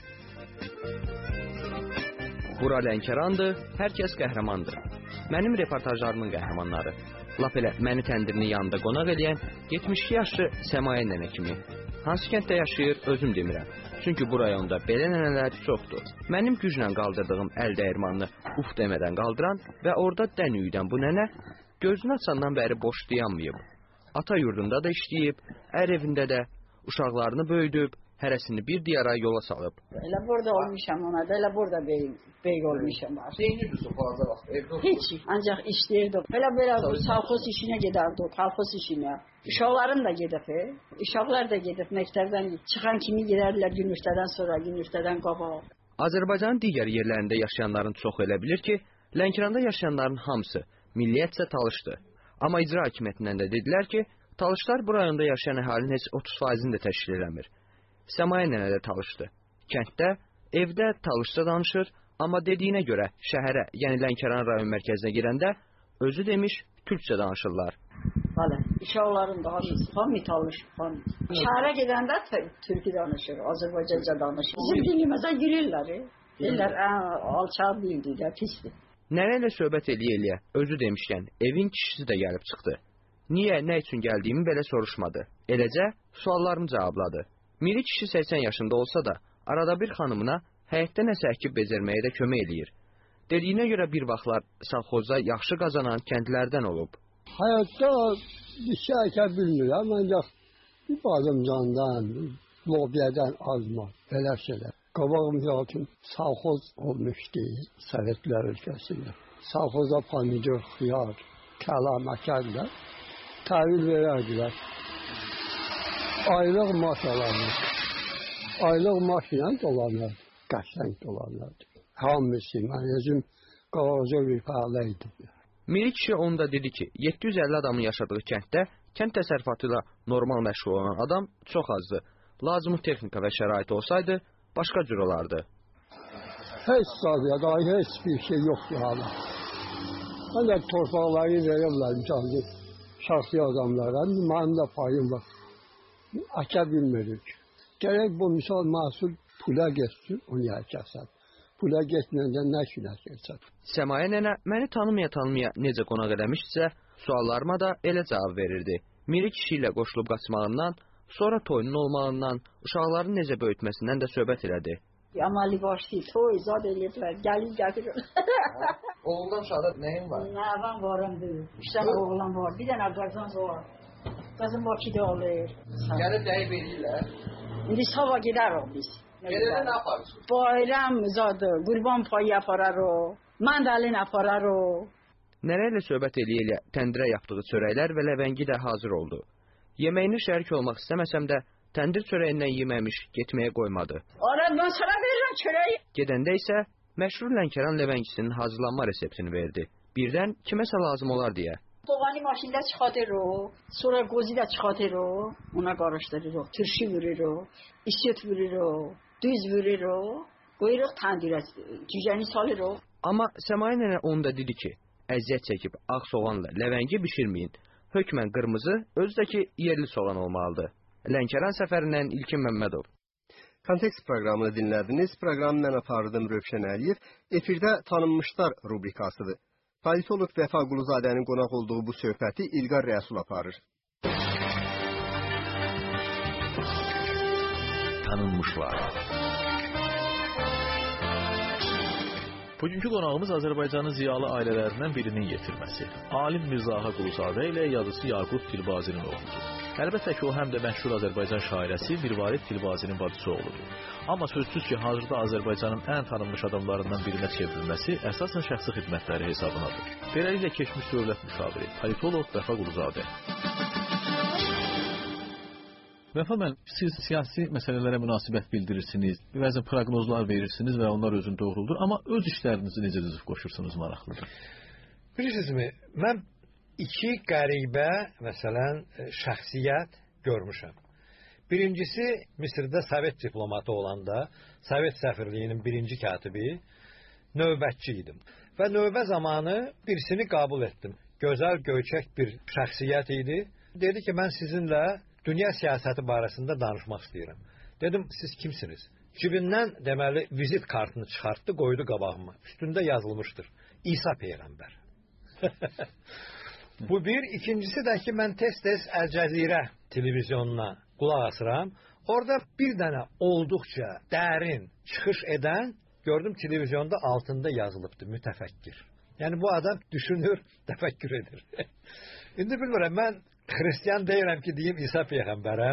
Bura Lənkərandır, hər kəs qəhrəmandır. Mənim reportajlarımın qəhrəmanları. Lap elə məni təndirini yanında qonaq edən yetmiş iki yaşlı Səmayə nənə kimi. Hansı kənddə yaşayır, özüm demirəm. Çünki bu rayonda belə nənələr çoxdur. Mənim güclə qaldırdığım əl dəyirmanını uf demədən qaldıran və orada dən üyüdən bu nənə gözünü açandan bəri boş dayanmayıb. Ata yurdunda da işləyib, ər evində də uşaqlarını böyüdüb, hərəsini bir diyara yola salıb. Elə burada olmuşam ona da, elə burada bey, bey olmuşam. Neynirdi fazla vaxt evdə? Heç, ancaq işləyirdik. Belə belə savxoz işinə gedərdik, kalxoz işinə. Uşaqlarım da gedib, uşaqlar da gedib məktəbdən çıxan kimi gedərlər günortadan sonra, günortadan qabaq. Azərbaycanın digər yerlərində yaşayanların çoxu elə bilir ki, Lənkəranda yaşayanların hamısı milliyyətcə talışdı. Amma icra hakimiyyətindən də dedilər ki, talışlar bu rayonda yaşayan əhalinin heç otuz faizini də təşkil eləmir. Səmayə nənə də talışdı. Kənddə, evdə talışca danışır, amma dediyinə görə şəhərə, yəni Lənkəran rayon mərkəzinə girəndə özü demiş, türkçə danışırlar. Bəli, uşaqların da hamısı, hamı talış, hamı. Şəhərə gedəndə türkü danışır, Azərbaycanca danışır. Bizim dilimizə girirlər, deyirlər, alçaq bildirlər, pisdir. Nənə ilə söhbət eləyə-eləyə, özü demişkən, evin kişisi də gəlib çıxdı. Niyə, nə üçün gəldiyimi belə soruşmadı. Eləcə, suallarımı cavabladı. Miri kişi səksən yaşında olsa da, arada bir xanımına həyətdə nəsə əkib bezərməyə də kömək eləyir. Dediyinə görə bir vaxtlar savxozda yaxşı qazanan kəndlərdən olub. Həyətdə bir şey əkə bilmirəm, ancaq bir badımcandan, lobiyadan azma, belə şeylər. Qabağımıza üçün savxoz olmuşdu Sovetlər ölkəsində. Savxoza pomidor, xiyar, kəlam əkərlər, təhvil verərdilər. Aylıq maaş alanlar. Aylıq maaş ilə dolanır, qəşəng dolanırdı. Hamısı, mən özüm qalaca bir fəalə idim. Miri kişi onu da dedi ki, yeddi yüz əlli adamın yaşadığı kənddə kənd təsərrüfatı ilə normal məşğul olan adam çox azdır. Lazımı texnika və şərait olsaydı, başqa cür olardı. Heç sadiyada, heç bir şey yoxdur hala. Ancaq torpaqları verirlər mücazı şəxsi adamlara, mənim də payım var. Əkə bilmirik. Gərək bu misal məhsul pula geçsin, onu əkəsən. Pula getməyəndə nə üçün əkərsən? Səmayə nənə məni tanımaya-tanımaya necə qonaq eləmişsə, suallarıma da elə cavab verirdi. Miri kişi ilə qoşulub qaçmağından, sonra toyunun olmağından, uşaqların necə böyütməsindən də söhbət elədi. Amalı başlı toy zad eləyirlər. Gəlib gətirir. Oğuldan uşaqda nəyin var? Nəvəm varımdır. İki dənə oğlan var. Bir dənə qızım var. Qızım Bakıda olur. Gəlib dəyib eləyirlər. İndi sabah gedərik biz. Gedəndə nə yaparsınız? Bayram zadı, qurban payı yapararıq. Mandalin yapararıq. Nərəylə söhbət eləyə-eləyə təndirə yapdığı çörəklər və ləvəngi də hazır oldu. Yeməyini şərik olmaq istəməsəm də təndir çörəyindən yeməmiş getməyə qoymadı. Ara mən sana verirəm çörəyi. Gedəndə isə məşhur Lənkəran ləvəngisinin hazırlanma reseptini verdi. Birdən kiməsə lazım olar deyə. Doğanı maşında çıxartırıq, sonra qozu da çıxartırıq, ona qarışdırırıq, turşu vururuq, isot vururuq, düz vururuq, qoyuruq təndirə, cücəni salırıq. Amma Səmayə nənə onu da dedi ki, əziyyət çəkib ağ soğanla ləvəngi bişirməyin. Hökmən qırmızı, özü də ki, yerli soğan olmalıdır. Lənkəran səfərindən İlkin Məmmədov. Kontekst proqramını dinlədiniz. Proqramı mən apardım Rövşən Əliyev. Efirdə tanınmışlar rubrikasıdır. Politolog Vəfa Quluzadənin qonaq olduğu bu söhbəti İlqar Rəsul aparır. Tanınmışlar. Bugünkü qonağımız Azərbaycanın ziyalı ailələrindən birinin yetirməsi. Alim Mirzağa Quluzadə ilə yazısı Yaqub Tilbazinin oğludur. Əlbəttə ki, o həm də məşhur Azərbaycan şairəsi Mirvarid Tilbazinin bacısı oğludur. Amma sözsüz ki, hazırda Azərbaycanın ən tanınmış adamlarından birinə çevrilməsi əsasən şəxsi xidmətləri hesabınadır. Beləliklə keçmiş dövlət müşaviri, politolog Vəfa Quluzadə. Vəfa mən, siz siyasi məsələlərə münasibət bildirirsiniz, bəzən proqnozlar verirsiniz və onlar özünü doğruldur, amma öz işlərinizi necə düzüb qoşursunuz maraqlıdır. Bilirsinizmi, mən iki qəribə, məsələn, şəxsiyyət görmüşəm. Birincisi, Misirdə Sovet diplomatı olanda, Sovet səfirliyinin birinci katibi, növbətçi idim. Və növbə zamanı birisini qəbul etdim. Gözəl, göyçək bir şəxsiyyət idi. Dedi ki, mən sizinlə dünya siyasəti barəsində danışmaq istəyirəm. Dedim, siz kimsiniz? Cibindən, deməli, vizit kartını çıxartdı, qoydu qabağıma. Üstündə yazılmışdır. İsa Peyğəmbər. Bu bir. İkincisi də ki, mən tez-tez Əl-Cəzirə televizyonuna qulaq asıram. Orada bir dənə olduqca dərin çıxış edən, gördüm televizyonda altında yazılıbdır, mütəfəkkir. Yəni, bu adam düşünür, təfəkkür edir. İndi bilmirəm, mən Xristiyan deyirəm ki, deyim İsa Peyğəmbərəm.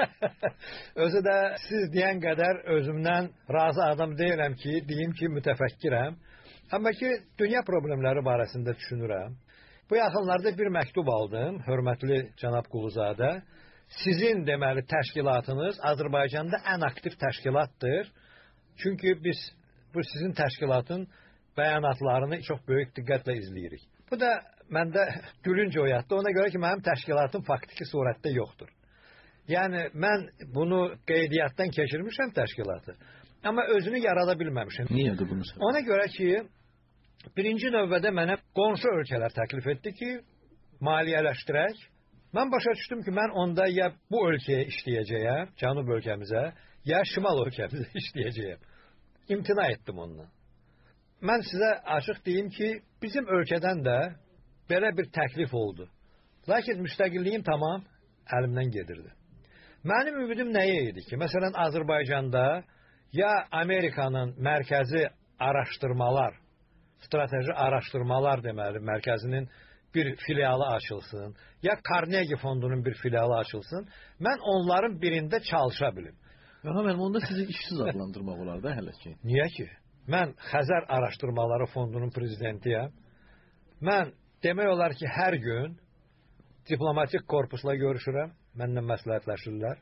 Özü də siz deyən qədər özümdən razı adam deyirəm ki, deyim ki, mütəfəkkirəm. Amma ki, dünya problemləri barəsində düşünürəm. Bu yaxınlarda bir məktub aldım, hörmətli cənab Quluzadə. Sizin, deməli, təşkilatınız Azərbaycanda ən aktiv təşkilatdır. Çünki biz bu sizin təşkilatın bəyanatlarını çox böyük diqqətlə izləyirik. Bu da məndə gülünc oyatdı. Ona görə ki, mənim təşkilatım faktiki surətdə yoxdur. Yəni, mən bunu qeydiyyatdan keçirmişəm təşkilatı. Amma özünü yarada bilməmişim. Niyedir bunu? Ona görə ki, birinci növbədə mənə qonşu ölkələr təklif etdi ki, maliyyələşdirək. Mən başa düşdüm ki, mən onda ya bu ölkəyə işləyəcəyəm, cənub ölkəmizə, ya şimal ölkəmizə işləyəcəyəm. İmtina etdim ondan. Mən sizə açıq deyim ki, bizim ölkədən də belə bir təklif oldu. Lakin müstəqilliyim tamam əlimdən gedirdi. Mənim ümidim nəyə idi ki, məsələn, Azərbaycanda ya Amerikanın mərkəzi araşdırmalar, strateji araşdırmalar deməli, mərkəzinin bir filialı açılsın, ya Carnegie fondunun bir filialı açılsın, mən onların birində çalışa bilim. Aha, mənim onda sizi işsiz adlandırmaq olar da hələ ki. Niyə ki? Mən Xəzər Araşdırmaları Fondunun prezidentiyəm. Mən demək olar ki, hər gün diplomatik korpusla görüşürəm, mənlə məsləhətləşirlər.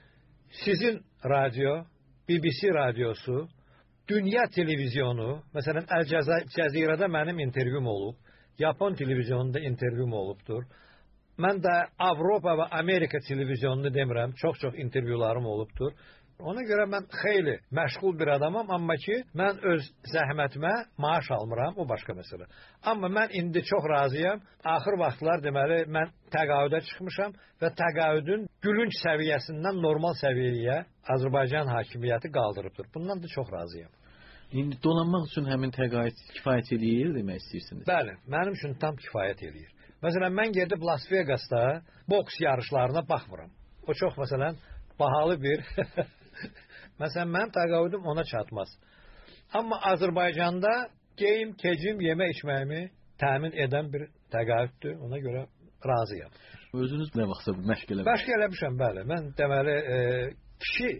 Sizin radio, B B C radiosu, dünya televizyonu, məsələn, Əl-Cəzirədə mənim intervyum olub, Yapon televizyonunda intervyum olubdur. Mən də Avropa və Amerika televizyonunu demirəm, çox-çox intervyularım olubdur. Ona görə mən xeyli məşğul bir adamam, amma ki, mən öz zəhmətimə maaş almıram, o başqa məsələ. Amma mən indi çox razıyam. Axır vaxtlar, deməli, mən təqaüdə çıxmışam və təqaüdün gülünc səviyyəsindən normal səviyyəyə Azərbaycan hakimiyyəti qaldırıbdır. Bundan da çox razıyam. İndi donanmaq üçün həmin təqaüd kifayət eləyir demək istəyirsiniz? Bəli, mənim üçün tam kifayət eləyir. Məsələn, mən gedib Las Vegasda boks yarışlarına baxmıram. O çox, məsələn, bahalı bir Məsələn, mənim təqaüdüm ona çatmaz. Amma Azərbaycanda geyim, kecim, yeme içməyimi təmin edən bir təqaüddür. Ona görə razıyam. Özünüz nə vaxtsa bu məşq eləmişsiniz? Məşq eləmişəm, bəli. Mən deməli e, kişi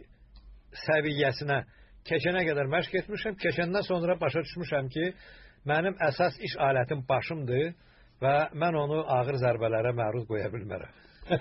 səviyyəsinə keçənə qədər məşq etmişəm. Keçəndən sonra başa düşmüşəm ki, mənim əsas iş alətim başımdır və mən onu ağır zərbələrə məruz qoya bilmərəm.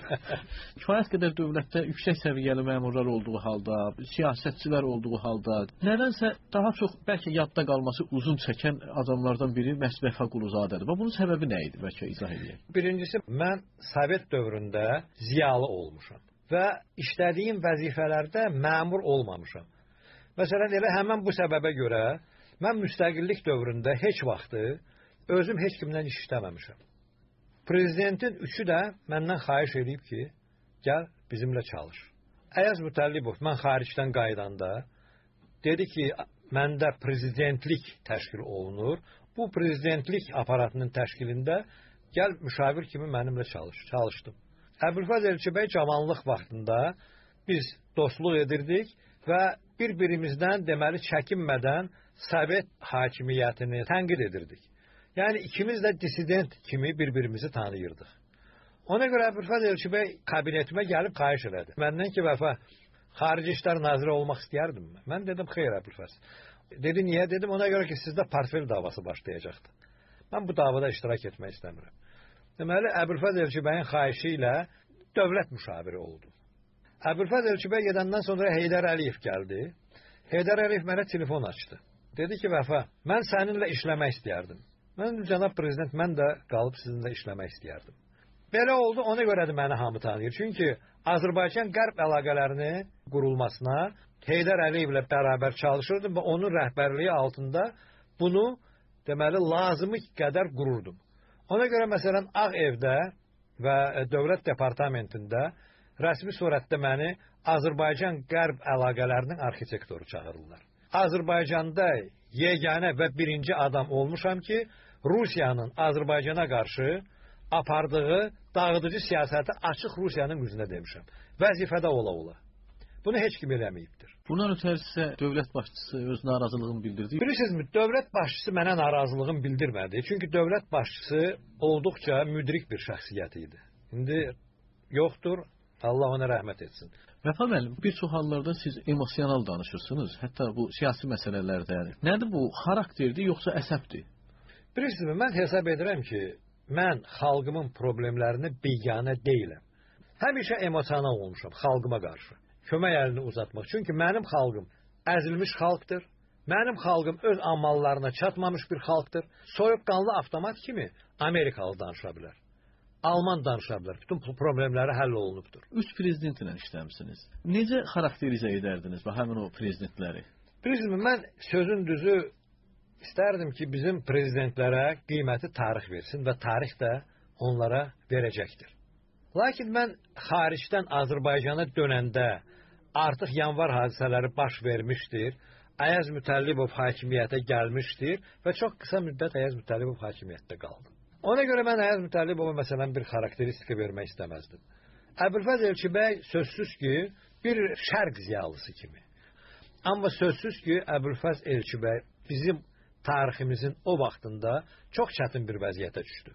Kifayət qədər dövlətdə yüksək səviyyəli məmurlar olduğu halda, siyasətçilər olduğu halda, nədənsə daha çox bəlkə yadda qalması uzun çəkən adamlardan biri məhz Vəfa Quluzadədir. Və bunun səbəbi nə idi? Bəlkə izah edeyim. Birincisi, mən Sovet dövründə ziyalı olmuşam və işlədiyim vəzifələrdə məmur olmamışam. Məsələn, elə həmən bu səbəbə görə mən müstəqillik dövründə heç vaxtı özüm heç kimdən iş işləməmişəm. Prezidentin üçü də məndən xahiş edib ki, gəl bizimlə çalış. Əyaz Mütəllibov mən xaricdən qaydanda dedi ki, məndə prezidentlik təşkil olunur. Bu prezidentlik aparatının təşkilində gəl müşavir kimi mənimlə çalış. Çalışdım. Əbülfəz Elçibəy cavanlıq vaxtında biz dostluq edirdik və bir-birimizdən deməli çəkinmədən Sovet hakimiyyətini tənqid edirdik. Yəni ikimiz də dissident kimi bir-birimizi tanıyırdıq. Ona görə Əbülfəz Elçibəy kabinetimə gəlib xahiş elədi. Məndən ki, Vəfa, xarici işlər naziri olmaq istəyərdim mən. Mən dedim, xeyr Əbülfəz. Dedi, niyə? Dedim, ona görə ki, sizdə portfel davası başlayacaqdı. Mən bu davada iştirak etmək istəmirəm. Deməli, Əbülfəz Elçibəyin xahişi ilə dövlət müşaviri oldum. Əbülfəz Elçibəy gedəndən sonra Heydər Əliyev gəldi. Heydər Əliyev mənə telefon açdı. Dedi ki, Vəfa, mən səninlə işləmək istəyərdim. Mən, cənab prezident, mən də qalıb sizinlə işləmək istəyərdim. Belə oldu, ona görə də məni hamı tanıyır. Çünki Azərbaycan-Qərb əlaqələrinin qurulmasına Heydər Əliyevlə bərabər çalışırdım və onun rəhbərliyi altında bunu, deməli, lazımı qədər qururdum. Ona görə, məsələn, Ağ Evdə və Dövlət Departamentində rəsmi surətdə məni Azərbaycan-Qərb əlaqələrinin arxitektoru çağırırlar. Azərbaycanda yeganə və birinci adam olmuşam ki, Rusiyanın Azərbaycana qarşı apardığı dağıdıcı siyasəti açıq Rusiyanın üzünə demişəm. Vəzifədə ola-ola. Bunu heç kim eləməyibdir. Bundan ötəri sizə dövlət başçısı öz narazılığını bildirdi. Bilirsinizmi, dövlət başçısı mənə narazılığını bildirmədi. Çünki dövlət başçısı olduqca müdrik bir şəxsiyyət idi. İndi yoxdur, Allah ona rəhmət etsin. Vəfa müəllim, bir çox hallarda siz emosional danışırsınız, hətta bu siyasi məsələlərdə. Nədir bu, xarakterdir, yoxsa əsəbdir? Bilirsiniz, mən hesab edirəm ki, mən xalqımın problemlərini biganə deyiləm. Həmişə emosional olmuşam xalqıma qarşı. Kömək əlini uzatmaq. Çünki mənim xalqım əzilmiş xalqdır. Mənim xalqım öz amallarına çatmamış bir xalqdır. Soyuqqanlı avtomat kimi Amerikalı danışa bilər. Alman danışa bilər. Bütün problemləri həll olunubdur. Üç prezidentlə işləmişsiniz. Necə xarakterizə edərdiniz və həmin o prezidentləri? Bilirsiniz, mən sözün düzü İstərdim ki, bizim prezidentlərə qiyməti tarix versin və tarix də onlara verəcəkdir. Lakin mən xaricdən Azərbaycana dönəndə artıq yanvar hadisələri baş vermişdir. Əyaz Mütəllibov hakimiyyətə gəlmişdir və çox qısa müddət Əyaz Mütəllibov hakimiyyətdə qaldı. Ona görə mən Əyaz Mütəllibova məsələn bir xarakteristika vermək istəməzdim. Əbülfəz Elçibəy sözsüz ki, bir şərq ziyalısı kimi. Amma sözsüz ki, Əbülfəz Elçibəy bizim tariximizin o vaxtında çox çətin bir vəziyyətə düşdü.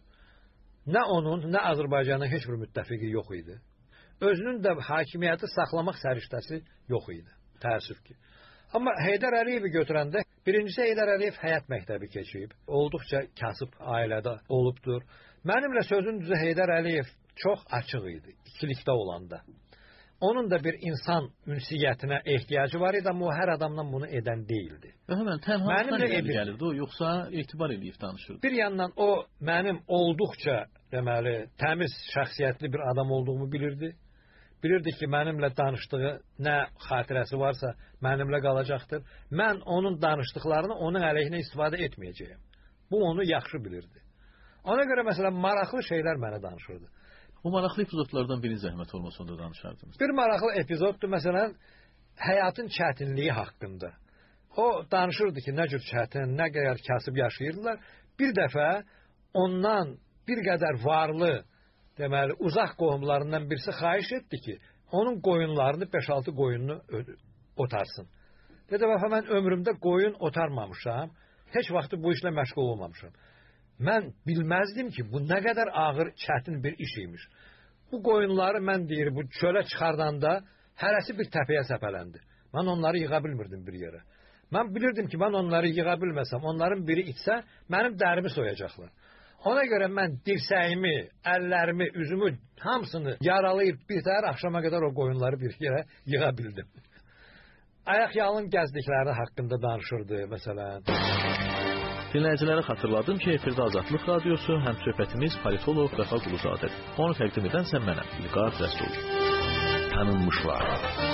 Nə onun, nə Azərbaycanın heç bir müttəfiqi yox idi. Özünün də hakimiyyəti saxlamaq səriştəsi yox idi. Təəssüf ki. Amma Heydər Əliyevi götürəndə, birincisi Heydər Əliyev həyat məktəbi keçib, olduqca kasıb ailədə olubdur. Mənimlə sözün düzü Heydər Əliyev çox açıq idi, ikilikdə olanda. Onun da bir insan ünsiyyətinə ehtiyacı var idi, amma o hər adamdan bunu edən deyildi. Hemen tənhalıqdan gəlirdi o, yoxsa etibar edib danışırdı? Bir yandan o mənim olduqca deməli təmiz şəxsiyyətli bir adam olduğumu bilirdi. Bilirdi ki, mənimlə danışdığı nə xatirəsi varsa mənimlə qalacaqdır. Mən onun danışdıqlarını onun əleyhinə istifadə etməyəcəyim. Bu onu yaxşı bilirdi. Ona görə məsələn maraqlı şeylər mənə danışırdı. O maraqlı epizodlardan birini zəhmət olmasa onda danışardınız. Bir maraqlı epizoddur məsələn həyatın çətinliyi haqqında. O danışırdı ki, nə cür çətin, nə qədər kasıb yaşayırdılar. Bir dəfə ondan bir qədər varlı, deməli, uzaq qohumlarından birisi xahiş etdi ki, onun qoyunlarını, beş altı qoyununu otarsın. Dedi, vəfa, mən ömrümdə qoyun otarmamışam, heç vaxtı bu işlə məşğul olmamışam. Mən bilməzdim ki, bu nə qədər ağır, çətin bir iş imiş. Bu qoyunları mən deyir, bu çölə çıxardanda hərəsi bir təpəyə səpələndi. Mən onları yığa bilmirdim bir yerə. Mən bilirdim ki, mən onları yığa bilməsəm, onların biri içsə, mənim dərimi soyacaqlar. Ona görə mən dirsəyimi, əllərimi, üzümü, hamısını yaralayıb bir təhər axşama qədər o qoyunları bir yerə yığa bildim. Ayaq yalın gəzdikləri haqqında danışırdı, məsələn. Dinləyicilərə xatırladım ki, efirdə Azadlıq Radiosu, həm söhbətimiz politolog Vəfa Quluzadədir. Onu təqdim edənsə mənəm, İlqar Rəsul. Tanınmışlar.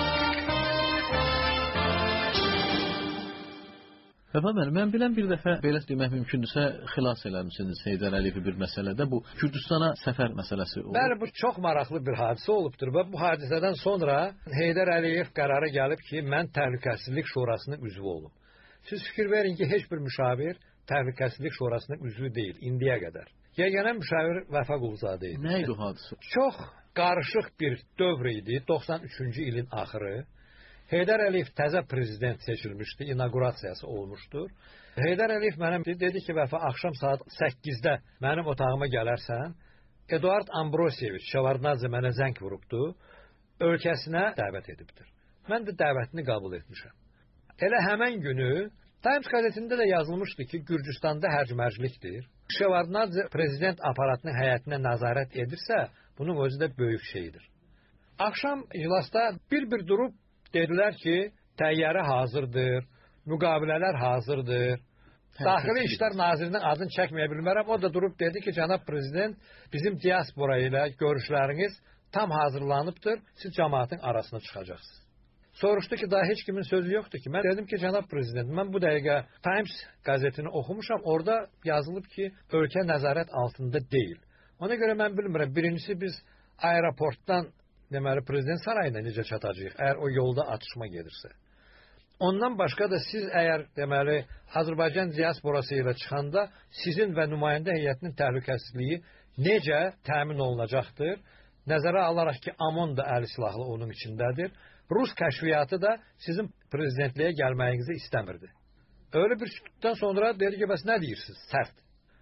Vəfa müəllim, mən bilən bir dəfə belə demək mümkündürsə xilas eləmişsiniz Heydər Əliyevi bir məsələdə, bu Kürdistana səfər məsələsi olub. Bəli, bu çox maraqlı bir hadisə olubdur və bu hadisədən sonra Heydər Əliyev qərara gəlib ki, mən Təhlükəsizlik Şurasının üzvü olum. Siz fikir verin ki, heç bir müşavir Təhlükəsizlik Şurasının üzvü deyil, indiyə qədər. Yeganə müşavir Vəfa Quluzadə idi. Nə idi o hadisə? Çox qarışıq bir dövr idi, doxsan üçüncü ilin axırı. Heydər Əliyev təzə prezident seçilmişdi, inaugurasiyası olmuşdur. Heydər Əliyev mənə dedi ki, Vəfa, axşam saat səkkizdə mənim otağıma gələrsən, Eduard Ambrosieviç Şevarnadze mənə zəng vurubdu, ölkəsinə dəvət edibdir. Mən də dəvətini qəbul etmişəm. Elə həmən günü Times qəzetində də yazılmışdı ki, Gürcüstanda hərc-mərclikdir. Şevarnadze prezident aparatının həyətinə nəzarət edirsə, bunun özü də böyük şeydir. Axşam iclasda bir-bir durub dedilər ki, təyyarə hazırdır, müqavilələr hazırdır. Daxili İşlər Nazirinin adını çəkməyə bilmərəm. O da durub dedi ki, cənab prezident, bizim diaspora ilə görüşləriniz tam hazırlanıbdır, siz cəmaatın arasına çıxacaqsınız. Soruşdu ki, daha heç kimin sözü yoxdur ki. Mən dedim ki, cənab prezident, mən bu dəqiqə Times qəzetini oxumuşam, orada yazılıb ki, ölkə nəzarət altında deyil. Ona görə mən bilmirəm, birincisi biz aeroportdan deməli, prezident sarayına necə çatacağıq, əgər o yolda atışma gedirsə. Ondan başqa da siz əgər, deməli, Azərbaycan diasporası ilə çıxanda sizin və nümayəndə heyətinin təhlükəsizliyi necə təmin olunacaqdır? Nəzərə alaraq ki, AMON da əli silahlı onun içindədir. Rus kəşfiyyatı da sizin prezidentliyə gəlməyinizi istəmirdi. Öyle bir sükutdan sonra dedi ki, bəs nə deyirsiniz? Sərt.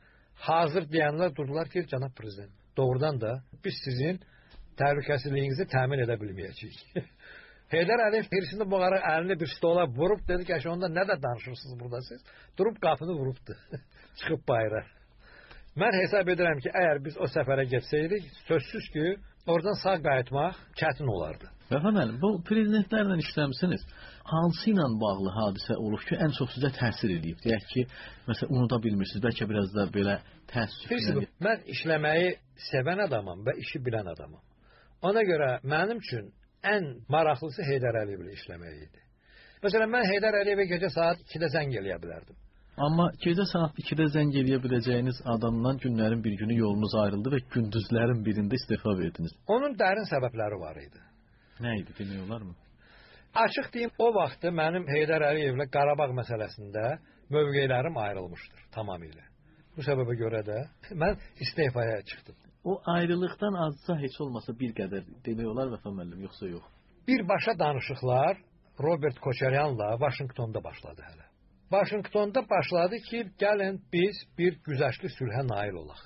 Hazır deyənlər durdular ki, cənab prezident, doğrudan da biz sizin təhlükəsizliyinizi təmin edə bilməyəcəyik. Heydər Əliyev birisini bu ara əlini bir stola vurub, dedi ki, onda nə də danışırsınız burada siz? Durub qapını vurubdu, çıxıb bayıra. Mən hesab edirəm ki, əgər biz o səfərə getsəydik, sözsüz ki, oradan sağ qayıtmaq çətin olardı. Vəfa müəllim, bu prezidentlərlə işləmisiniz. Hansı ilə bağlı hadisə olub ki, ən çox sizə təsir edib? Deyək ki, məsələn, unuda bilmirsiniz, bəlkə biraz da belə təəssüf. Mən işləməyi sevən adamam və işi bilən adamam. Ona görə mənim üçün ən maraqlısı Heydər Əliyevlə işləmək idi. Məsələn, mən Heydər Əliyevə gecə saat ikidə zəng eləyə bilərdim. Amma gecə saat ikidə zəng eləyə biləcəyiniz adamdan günlərin bir günü yolunuz ayrıldı və gündüzlərin birində istefa verdiniz. Onun dərin səbəbləri var idi. Nə idi, demək olarmı? Açıq deyim, o vaxtı mənim Heydər Əliyevlə Qarabağ məsələsində mövqeylərim ayrılmışdır tamamilə. Bu səbəbə görə də mən istefaya çıxdım. O ayrılıqdan azca heç olmasa bir qədər demək olar Vəfa müəllim, yoxsa yox? Birbaşa danışıqlar Robert Koçaryanla Vaşinqtonda başladı hələ. Vaşinqtonda başladı ki, gəlin biz bir güzəştli sülhə nail olaq.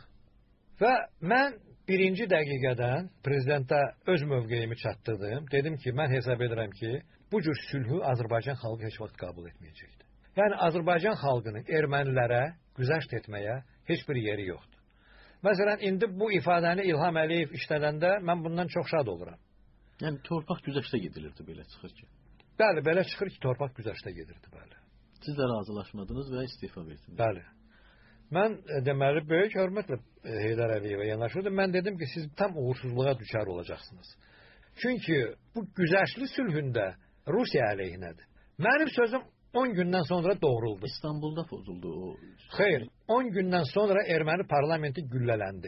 Və mən birinci dəqiqədən prezidentə öz mövqeyimi çatdırdım. Dedim ki, mən hesab edirəm ki, bu cür sülhü Azərbaycan xalqı heç vaxt qəbul etməyəcəkdir. Yəni, Azərbaycan xalqının ermənilərə güzəşt etməyə heç bir yeri yoxdur. Məsələn, indi bu ifadəni İlham Əliyev işlədəndə mən bundan çox şad oluram. Yəni, torpaq güzəştə gedilirdi, belə çıxır ki. Bəli, belə çıxır ki, torpaq güzəştə gedirdi, bəli. Siz də razılaşmadınız və istifa verdiniz. Bəli. Mən, deməli, böyük hörmətlə Heydər Əliyevə yanaşırdım. Mən dedim ki, siz tam uğursuzluğa düçar olacaqsınız. Çünki bu güzəştli sülhündə Rusiya əleyhinədir. Mənim sözüm on gündən sonra doğruldu. İstanbulda pozuldu o. Xeyr, on gündən sonra erməni parlamenti güllələndi.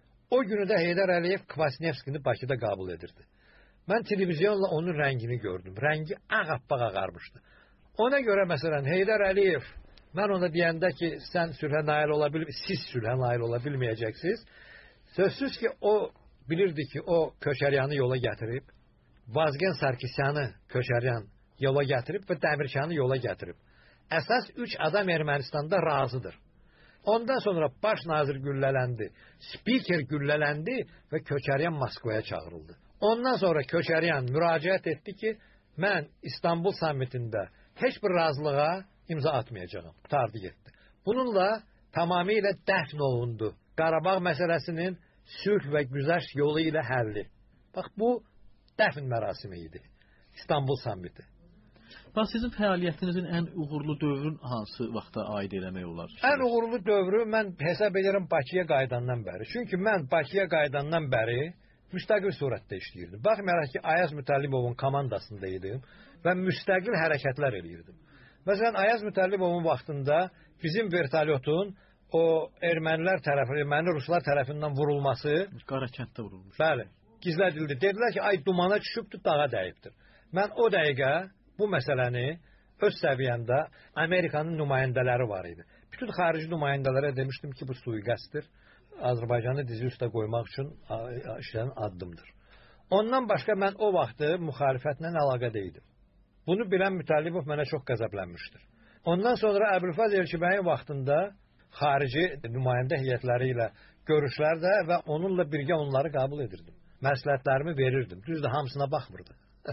O günü də Heydər Əliyev Kvasnevskini Bakıda qəbul edirdi. Mən televizyonla onun rəngini gördüm. Rəngi ağappaq ağarmışdı. Ona görə məsələn Heydər Əliyev, mən ona deyəndə ki, sən sülhə nail ola bilməyəcəksiniz, siz sülhə nail ola bilməyəcəksiniz. Sözsüz ki, o bilirdi ki, o Köçəryanı yola gətirib, Vazgen Sarkisyanı Köçəryan yola gətirib və Dəmirkanı yola gətirib. Əsas üç adam Ermənistanda razıdır. Ondan sonra baş nazir güllələndi, spiker güllələndi və Köçəryan Moskvaya çağırıldı. Ondan sonra Köçəryan müraciət etdi ki, mən İstanbul sammitində heç bir razılığa imza atmayacağım. Qutardı getdi. Bununla tamamilə dəfn olundu. Qarabağ məsələsinin sülh və güzəşt yolu ilə həlli. Bax, bu dəfn mərasimi idi. İstanbul sammiti. Bax, sizin fəaliyyətinizin ən uğurlu dövrün hansı vaxta aid eləmək olar? Ən uğurlu dövrü mən hesab edirəm Bakıya qayıdandan bəri. Çünki mən Bakıya qayıdandan bəri müstəqil surətdə işləyirdim. Baxmayaraq ki, Ayaz Mütəllibovun komandasında idim və müstəqil hərəkətlər eləyirdim. Məsələn, Ayaz Mütəllibovun vaxtında bizim vertolyotun o ermənilər tərəfi, erməni ruslar tərəfindən vurulması... Qarakənddə vurulmuş. Bəli, gizlədildi. Dedilər ki, ay dumana düşübdür, dağa dəyibdir. Mən o dəqiqə bu məsələni öz səviyyəmdə Amerikanın nümayəndələri var idi. Bütün xarici nümayəndələrə demişdim ki, bu sui-qəsddir. Azərbaycanı dizi üstə qoymaq üçün işləyən addımdır. Ondan başqa mən o vaxtı müxalifətlə əlaqədə idim. Bunu bilən Mütəllibov mənə çox qəzəblənmişdir. Ondan sonra Əbülfəz Elçibəyin vaxtında xarici nümayəndə heyətləri ilə görüşlərdə və onunla birgə onları qəbul edirdim. Məsləhətlərimi verirdim. Düzdür, hamısına baxmırdı.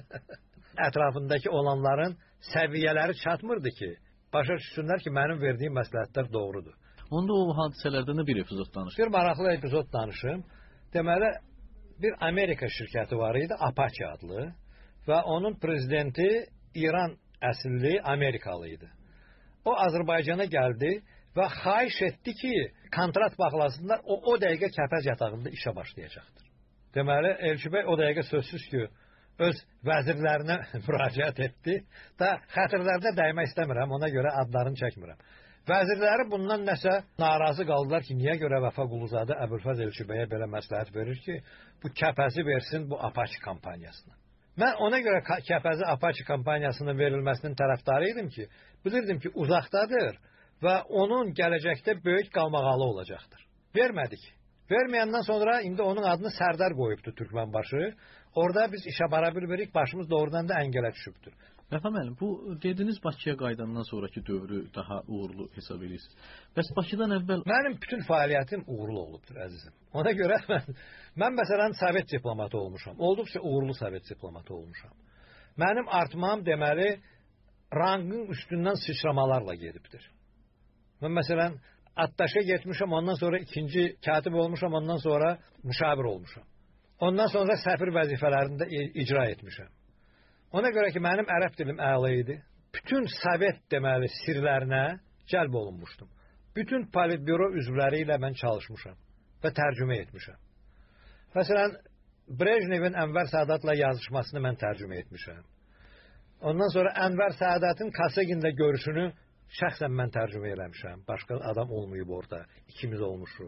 Ətrafındakı olanların səviyyələri çatmırdı ki, başa düşsünlər ki, mənim verdiyim məsləhətlər doğrudur. Onda o hadisələrdə nə bir epizod danışır? Bir maraqlı epizod danışım. Deməli, bir Amerika şirkəti var idi, Apache adlı və onun prezidenti İran əsilli Amerikalı idi. O Azərbaycana gəldi və xahiş etdi ki, kontrat bağlasınlar, o, o dəqiqə Kəpəz yatağında işə başlayacaqdır. Deməli, Elçibəy o dəqiqə sözsüz ki, öz vəzirlərinə müraciət etdi. Da xətirlərdə dəymək istəmirəm, ona görə adlarını çəkmirəm. Vəzirləri bundan nəsə narazı qaldılar ki, niyə görə Vəfa Quluzadə Əbülfəz Elçibəyə belə məsləhət verir ki, bu Kəpəzi versin bu Apache kampaniyasına. Mən ona görə Kəpəzi Apache kampaniyasının verilməsinin tərəfdarı idim ki, bilirdim ki, uzaqdadır və onun gələcəkdə böyük qalmağalı olacaqdır. Vermədik. Verməyəndən sonra indi onun adını Sərdar qoyubdur Türkmenbaşı. Orada biz işə bara bilmirik, başımız doğrudan da əngələ düşübdür. Vəfa müəllim, bu dediniz Bakıya qayıdandan sonraki dövrü daha uğurlu hesab edirsiniz. Bəs Bakıdan əvvəl... Mənim bütün fəaliyyətim uğurlu olubdur, əzizim. Ona görə mən, mən məsələn Sovet diplomatı olmuşam. Olduqca uğurlu Sovet diplomatı olmuşam. Mənim artmam deməli rangın üstündən sıçramalarla gedibdir. Mən məsələn Attaşa getmişəm, ondan sonra ikinci katib olmuşam, ondan sonra müşavir olmuşam. Ondan sonra səfir vəzifələrində icra etmişəm. Ona görə ki, mənim ərəb dilim əla idi. Bütün Sovet deməli sirlərinə cəlb olunmuşdum. Bütün politbüro üzvləri ilə mən çalışmışam və tərcümə etmişəm. Məsələn, Brejnevin Ənvər Sadatla yazışmasını mən tərcümə etmişəm. Ondan sonra Ənvər Sadatın Kasagində görüşünü şəxsən mən tərcümə eləmişəm. Başqa adam olmayıb orada. İkimiz olmuşuq.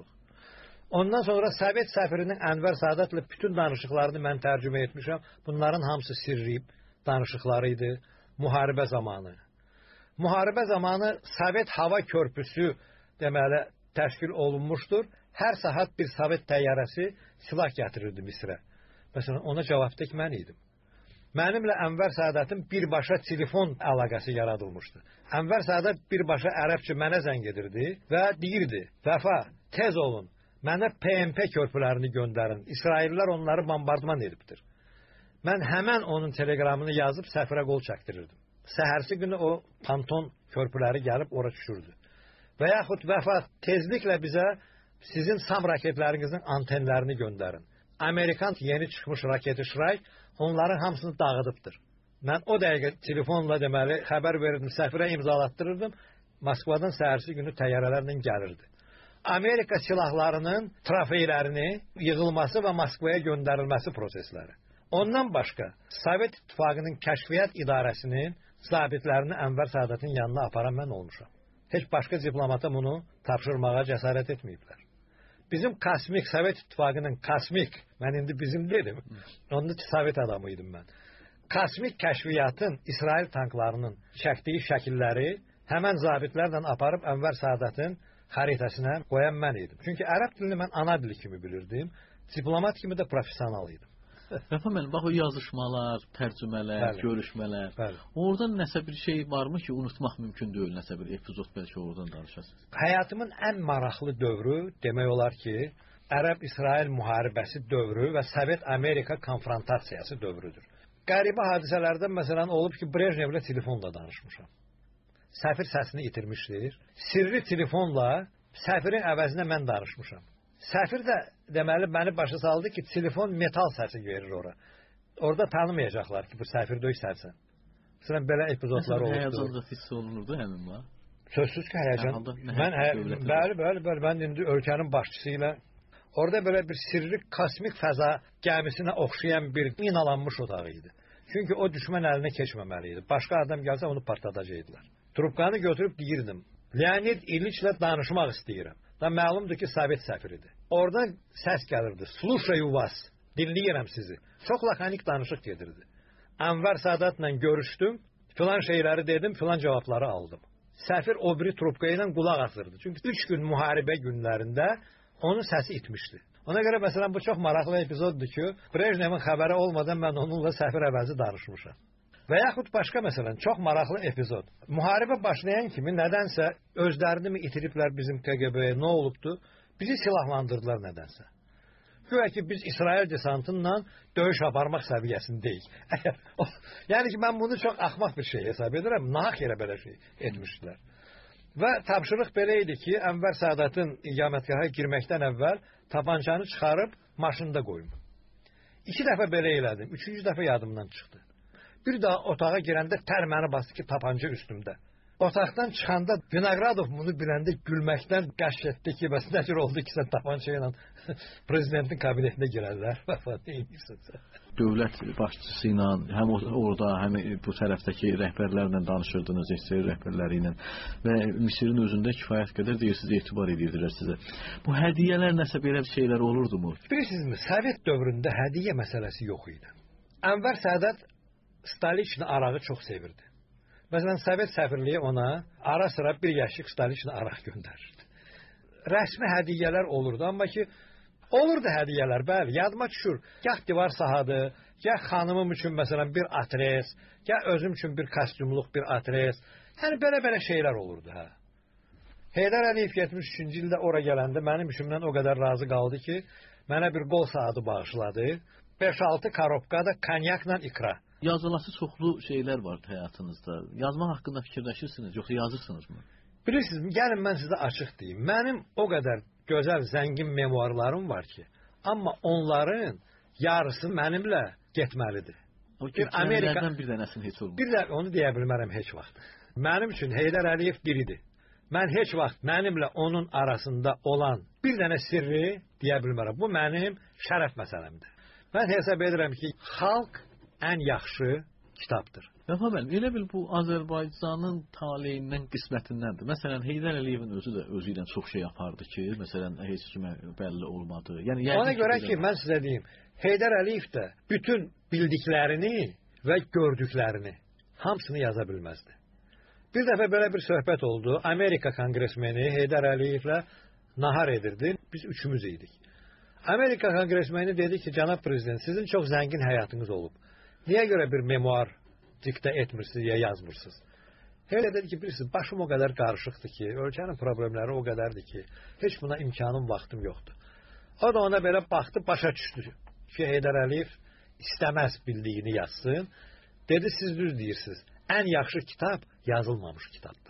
Ondan sonra Sovet səfirinin Ənvər Sadatla bütün danışıqlarını mən tərcümə etmişəm. Bunların hamısı sirri danışıqları idi. Müharibə zamanı. Müharibə zamanı Sovet hava körpüsü deməli təşkil olunmuşdur. Hər saat bir Sovet təyyarəsi silah gətirirdi Misrə. Məsələn, ona cavabdək mən idim. Mənimlə Ənvər Sadatın birbaşa telefon əlaqəsi yaradılmışdı. Ənvər Sadat birbaşa ərəbcə mənə zəng edirdi və deyirdi, Vəfa, tez olun, mənə P M P körpülərini göndərin. İsraillər onları bombardman edibdir. Mən həmən onun teleqramını yazıb səfirə qol çəkdirirdim. Səhərsi günü o Panton körpüləri gəlib ora düşürdü. Və yaxud Vəfa, tezliklə bizə sizin SAM raketlərinizin antenlərini göndərin. Amerikan yeni çıxmış raketi Şray onların hamısını dağıdıbdır. Mən o dəqiqə telefonla deməli xəbər verirdim, səfirə imzalattırırdım. Moskvadan səhərsi günü təyyarələrlə gəlirdi. Amerika silahlarının trofeylərini yığılması və Moskvaya göndərilməsi prosesləri. Ondan başqa Sovet İttifaqının kəşfiyyat idarəsinin zabitlərini Ənvər Sadatın yanına aparan mən olmuşam. Heç başqa diplomata bunu tapşırmağa cəsarət etməyiblər. Bizim kosmik, Sovet İttifaqının kosmik, mən indi bizim dedim, onda Sovet adamıydım mən. Kosmik kəşfiyyatın İsrail tanklarının çəkdiyi şəkilləri həmən zabitlərlə aparıb Ənvər Sadatın xəritəsinə qoyan mən idim. Çünki ərəb dilini mən ana dili kimi bilirdim, diplomat kimi də professional idim. Rəfa müəllim, bax o yazışmalar, tərcümələr, bəli, görüşmələr. Bəli. Oradan nəsə bir şey varmı ki, unutmaq mümkün deyil, nəsə bir epizod bəlkə oradan danışasınız. Həyatımın ən maraqlı dövrü demək olar ki, Ərəb-İsrail müharibəsi dövrü və Sovet-Amerika konfrontasiyası dövrüdür. Qəribə hadisələrdən məsələn olub ki, Brejnevlə telefonla danışmışam. Səfir səsini itirmişdir. Sirri telefonla səfirin əvəzinə mən danışmışam. Səfir də deməli məni başa saldı ki, telefon metal səsi verir ora. Orada tanımayacaqlar ki, bu səfir döy sərsən. Məsələn, belə epizodlar olurdu. Həyəcan da hiss olunurdu həmin var. Sözsüz ki, həyəcan. Mən, hə, bəli, bəli, bəli, mən indi ölkənin başçısı ilə orada belə bir sirri kosmik fəza gəmisinə oxşayan bir minalanmış otağı idi. Çünki o düşmən əlinə keçməməli idi. Başqa adam gəlsə onu partladacaqdılar. Trubkanı götürüb deyirdim, Leonid İliçlə danışmaq istəyirəm. Da məlumdur ki, Sovet səfiridir. Oradan səs gəlirdi. Sluşayu vas. Dinləyirəm sizi. Çox lakonik danışıq gedirdi. Ənvər Sadatla görüşdüm. Filan şeyləri dedim, filan cavabları aldım. Səfir o biri trubka ilə qulaq asırdı. Çünki üç gün müharibə günlərində onun səsi itmişdi. Ona görə məsələn bu çox maraqlı epizoddur ki, Brejnevin xəbəri olmadan mən onunla səfir əvəzi danışmışam. Və yaxud başqa məsələn çox maraqlı epizod. Müharibə başlayan kimi nədənsə özlərini mi itiriblər bizim K G B-yə, nə olubdu? Bizi silahlandırdılar nədənsə. Güya ki biz İsrail desantınla döyüş aparmaq səviyyəsindəyik. Yəni ki mən bunu çox axmaq bir şey hesab edirəm. Nahaq yerə belə şey etmişdilər. Və tapşırıq belə idi ki, Ənvər Sadatın iqamətgaha girməkdən əvvəl tapançanı çıxarıb maşında qoyum. İki dəfə belə elədim. Üçüncü dəfə yadımdan çıxdı. Bir daha otağa girəndə tər məni bastı ki, tapanca üstümdə. Otaqdan çıxanda Vinogradov bunu biləndə gülməkdən qəş etdi ki, bəs nə cür oldu ki, sən tapanca ilə prezidentin kabinetinə girərlər. Dövlət başçısı ilə həm orada, həm bu tərəfdəki rəhbərlərlə danışırdınız, S S R rəhbərləri ilə və Misirin özündə kifayət qədər deyirsiniz, etibar edirdilər sizə. Bu hədiyyələr nəsə belə şeylər olurdu mu? Bilirsinizmi, Sovet dövründə hədiyyə məsələsi yox idi. Ənvər Sadat Staliçni arağı çox sevirdi. Məsələn, Sovet səfirliyi ona ara sıra bir yaşıq Staliçni araq göndərirdi. Rəsmi hədiyyələr olurdu, amma ki, olurdu hədiyyələr, bəli, yadıma düşür. Gah divar sahadı, gah xanımım üçün məsələn bir atres, gah özüm üçün bir kostyumluq bir atres. Yəni, belə-belə şeylər olurdu, hə. Heydər Əliyev yetmiş üçüncü ildə ora gələndə mənim işimdən o qədər razı qaldı ki, mənə bir qol saatı bağışladı. beş altı karobka da konyakla ikra. Yazılası çoxlu şeylər var həyatınızda. Yazmaq haqqında fikirləşirsiniz, yoxsa yazırsınızmı? Bilirsiniz, gəlin mən sizə açıq deyim. Mənim o qədər gözəl, zəngin memuarlarım var ki, amma onların yarısı mənimlə getməlidir. O getməlilərdən bir dənəsini heç olmur. Bir də onu deyə bilmərəm heç vaxt. Mənim üçün Heydər Əliyev biridir. Mən heç vaxt mənimlə onun arasında olan bir dənə sirri deyə bilmərəm. Bu mənim şərəf məsələmdir. Mən hesab edirəm ki, xalq ən yaxşı kitabdır. Rəfa müəllim, elə bil bu Azərbaycanın taleyindən, qismətindəndir. Məsələn, Heydər Əliyevin özü də özü ilə çox şey yapardı ki, məsələn, heç kimə bəlli olmadı. Yəni, ona görə ki, mən sizə deyim, Heydər Əliyev də bütün bildiklərini və gördüklərini hamısını yaza bilməzdi. Bir dəfə belə bir söhbət oldu. Amerika kongresmeni Heydər Əliyevlə nahar edirdi. Biz üçümüz idik. Amerika kongresmeni dedi ki, cənab prezident, sizin çox zəngin həyatınız olub. Niyə görə bir memuar diktə etmirsiniz, ya yazmırsınız? Elə dedi ki, bilirsiniz, başım o qədər qarışıqdır ki, ölkənin problemləri o qədərdir ki, heç buna imkanım, vaxtım yoxdur. O da ona belə baxdı, başa düşdü ki, Heydər Əliyev istəməz bildiyini yazsın. Dedi, siz düz deyirsiniz, ən yaxşı kitab yazılmamış kitabdır.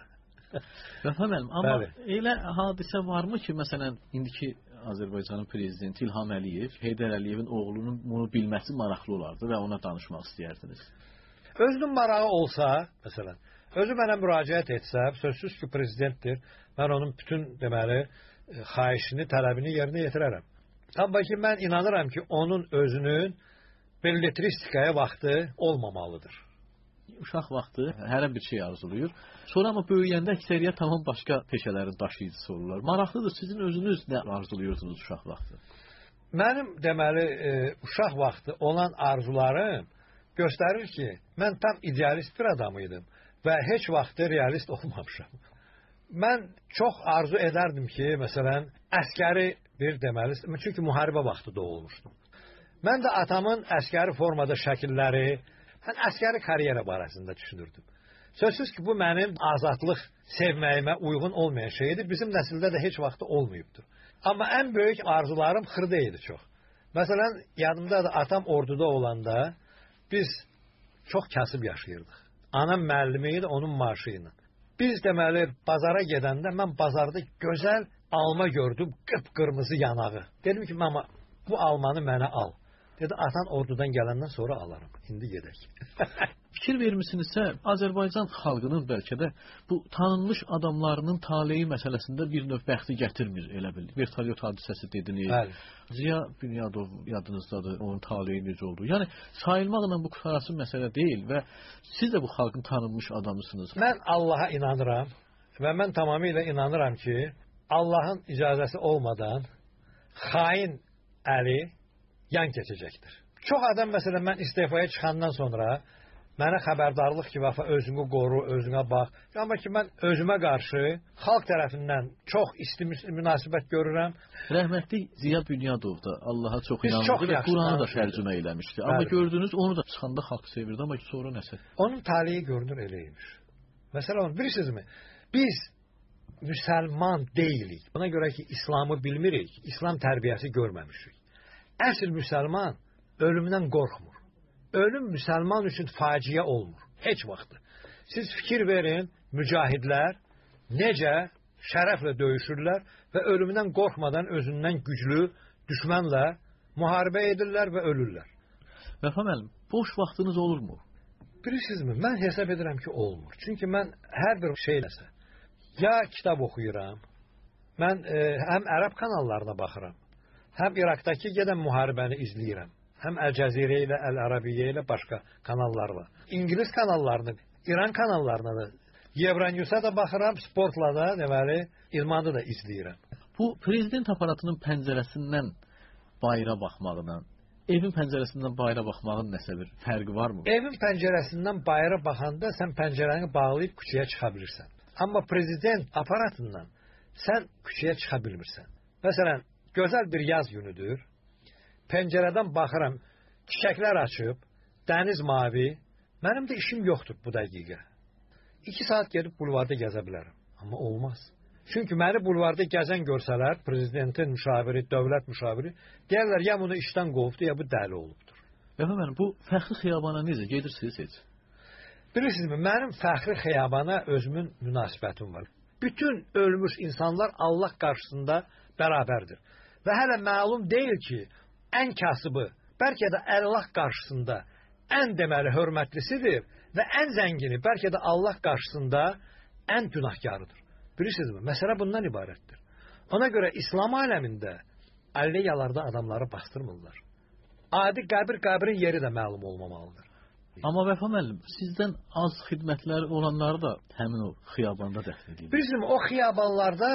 Rəfa müəllim, amma bəli, elə hadisə varmı ki, məsələn, indiki Azərbaycanın prezidenti İlham Əliyev, Heydər Əliyevin oğlunun bunu bilməsi maraqlı olardı və ona danışmaq istəyərdiniz? Özünün marağı olsa, məsələn, özü mənə müraciət etsə, sözsüz ki, prezidentdir, mən onun bütün, deməli, xahişini, tələbini yerinə yetirərəm. Amma ki, mən inanıram ki, onun özünün belletristikaya vaxtı olmamalıdır. Uşaq vaxtı hər bir şey arzulayır. Sonra amma böyüyəndə əksəriyyət tamam başqa peşələrin daşıyıcısı olurlar. Maraqlıdır, sizin özünüz nə arzuluyordunuz uşaq vaxtı? Mənim, deməli, e, uşaq vaxtı olan arzularım göstərir ki, mən tam idealist bir adam idim və heç vaxt realist olmamışam. Mən çox arzu edərdim ki, məsələn, əskəri bir deməli, çünki müharibə vaxtı doğulmuşdum. Mən də atamın əskəri formada şəkilləri, həm əskəri karyera barəsində düşünürdüm. Sözsüz ki, bu mənim azadlıq sevməyimə uyğun olmayan şeydir. Bizim nəsildə də heç vaxt olmayıbdır. Amma ən böyük arzularım xırda idi çox. Məsələn, yanımda da atam orduda olanda biz çox kasıb yaşayırdıq. Anam müəllimi idi, onun maaşı ilə. Biz deməli bazara gedəndə mən bazarda gözəl alma gördüm, qıpqırmızı yanağı. Dedim ki, mama, bu almanı mənə al. Dedi, atan ordudan gələndən sonra alaram. İndi gedək. Fikir vermisinizsə, Azərbaycan xalqının bəlkə də bu tanınmış adamlarının taleyi məsələsində bir növ bəxti gətirmir, elə bil. Vertolyot hadisəsi dediniz. Bəli. Ziya Bünyadov yadınızdadır, onun taleyi necə oldu. Yəni, sayılmaqla bu qurtarası məsələ deyil və siz də bu xalqın tanınmış adamısınız. Mən Allaha inanıram və mən tamamilə inanıram ki, Allahın icazəsi olmadan xain əli yan keçəcəkdir. Çox adam, məsələn, mən istifaya çıxandan sonra mənə xəbərdarlıq ki, vafa özünü qoru, özünə bax. Amma ki, mən özümə qarşı xalq tərəfindən çox isti münasibət görürəm. Rəhmətli Ziya Bünyadov da Allaha çox inanırdı və Quranı da tərcümə eləmişdi. Amma Bəli. Gördünüz, onu da çıxanda xalq sevirdi, amma sonra nəsə? Onun taleyi görünür eləymiş. Məsələn, bilirsinizmi? Biz müsəlman deyilik. Buna görə ki, İslamı bilmirik, İslam tərbiyəsi görməmişik. Əsl müsəlman ölümdən qorxmur. Ölüm müsəlman üçün faciə olmur. Heç vaxtı. Siz fikir verin, mücahidlər necə şərəflə döyüşürlər və ölümdən qorxmadan özündən güclü düşmənlə müharibə edirlər və ölürlər. Vəfa müəllim, boş vaxtınız olurmu? Bilirsinizmi, mən hesab edirəm ki, olmur. Çünki mən hər bir şeyləsə, ya kitab oxuyuram, mən e, həm ərəb kanallarına baxıram, həm İraqdakı gedən müharibəni izləyirəm. Həm Əl-Cəzirə ilə, Əl-Ərabiyyə ilə, başqa kanallarla. İngilis kanallarını, İran kanallarına da, Evronews'a da baxıram, sportla da, deməli, ilmanı da izləyirəm. Bu, prezident aparatının pəncərəsindən bayıra baxmağından, evin pəncərəsindən bayıra baxmağın nəsə bir fərqi varmı? Evin pəncərəsindən bayıra baxanda sən pəncərəni bağlayıb küçəyə çıxa bilirsən. Amma prezident aparatından sən küçəyə çıxa bilmirsən. Məsələn, gözəl bir yaz günüdür. Pəncərədən baxıram, çiçəklər açıb, dəniz mavi. Mənim də işim yoxdur bu dəqiqə. İki saat gedib bulvarda gəzə bilərəm. Amma olmaz. Çünki məni bulvarda gəzən görsələr, prezidentin müşaviri, dövlət müşaviri, deyərlər, ya bunu işdən qovdu, ya bu dəli olubdur. Yox, mənim, bu Fəxri Xiyabana necə gedirsiniz heç? Bilirsinizmi, mənim Fəxri Xiyabana özümün münasibətim var. Bütün ölmüş insanlar Allah qarşısında bərabərdir. Və hələ məlum deyil ki, ən kasıbı, bəlkə də Allah qarşısında ən deməli hörmətlisidir və ən zəngini, bəlkə də Allah qarşısında ən günahkarıdır. Bilirsinizmi? Məsələ bundan ibarətdir. Ona görə İslam aləmində əleyyalarda adamları bastırmırlar. Adi qəbir qəbrin yeri də məlum olmamalıdır. Amma Vəfa müəllim, sizdən az xidmətləri olanları da həmin o xiyabanda dəfn edirlər. Bilirsinizmi? O xiyabanlarda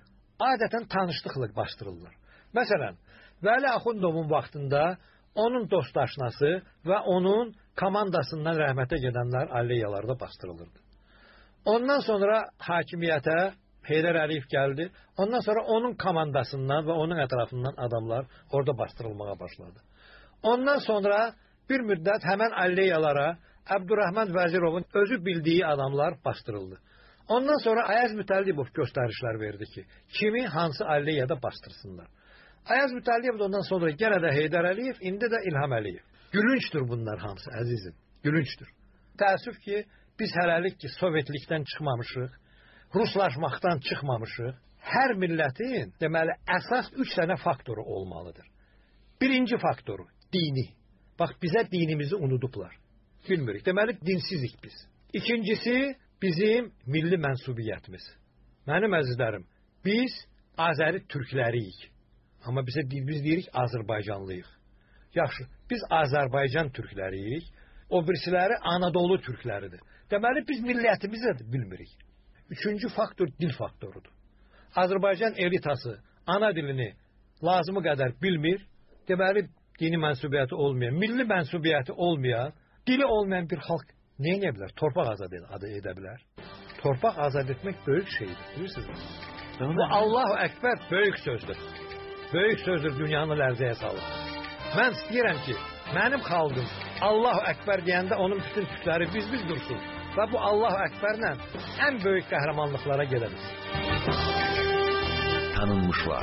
adətən tanışlıqla bastırırlar. Məsələn, Vəli Axundovun vaxtında onun dostaşnası və onun komandasından rəhmətə gedənlər aleyyalarda bastırılırdı. Ondan sonra hakimiyyətə Heydər Əliyev gəldi. Ondan sonra onun komandasından və onun ətrafından adamlar orada bastırılmağa başladı. Ondan sonra bir müddət həmən aleyyalara Əbdurrahman Vəzirovun özü bildiyi adamlar bastırıldı. Ondan sonra Ayaz Mütəllibov göstərişlər verdi ki, kimi hansı aleyyada bastırsınlar. Ayaz Mütəllibov ondan sonra yenə də Heydər Əliyev, indi də İlham Əliyev. Gülünçdür bunlar hamısı, əzizim. Gülünçdür. Təəssüf ki, biz hələlik ki, Sovetlikdən çıxmamışıq, Ruslaşmaqdan çıxmamışıq. Hər millətin, deməli, əsas üç dənə faktoru olmalıdır. Birinci faktoru, dini. Bax, bizə dinimizi unudublar. Bilmirik. Deməli, dinsizik biz. İkincisi, bizim milli mənsubiyyətimiz. Mənim əzizlərim, biz Azəri türkləriyik. Amma bizə biz deyirik Azərbaycanlıyıq. Yaxşı, biz Azərbaycan türkləriyik, o birisiləri Anadolu türkləridir. Deməli, biz millətimizi də bilmirik. Üçüncü faktor dil faktorudur. Azərbaycan elitası ana dilini lazımı qədər bilmir. Deməli, dini mənsubiyyəti olmayan, milli mənsubiyyəti olmayan, dili olmayan bir xalq nə edə bilər? Torpaq azad edə bilər. Torpaq azad etmək böyük şeydir, bilirsiniz. Bu Allahu Əkbər böyük sözdür. Böyük sözdür dünyanı lərzəyə salır. Mən istəyirəm ki, mənim xalqım Allahu Əkbər deyəndə onun bütün tükləri biz-biz dursun və bu Allahu Əkbərlə ən böyük qəhrəmanlıqlara gedə bilsin. Tanınmışlar.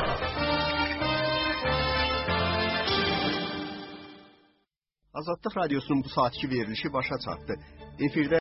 Azadlıq Radiosunun bu saatki verilişi başa çatdı. Efirdə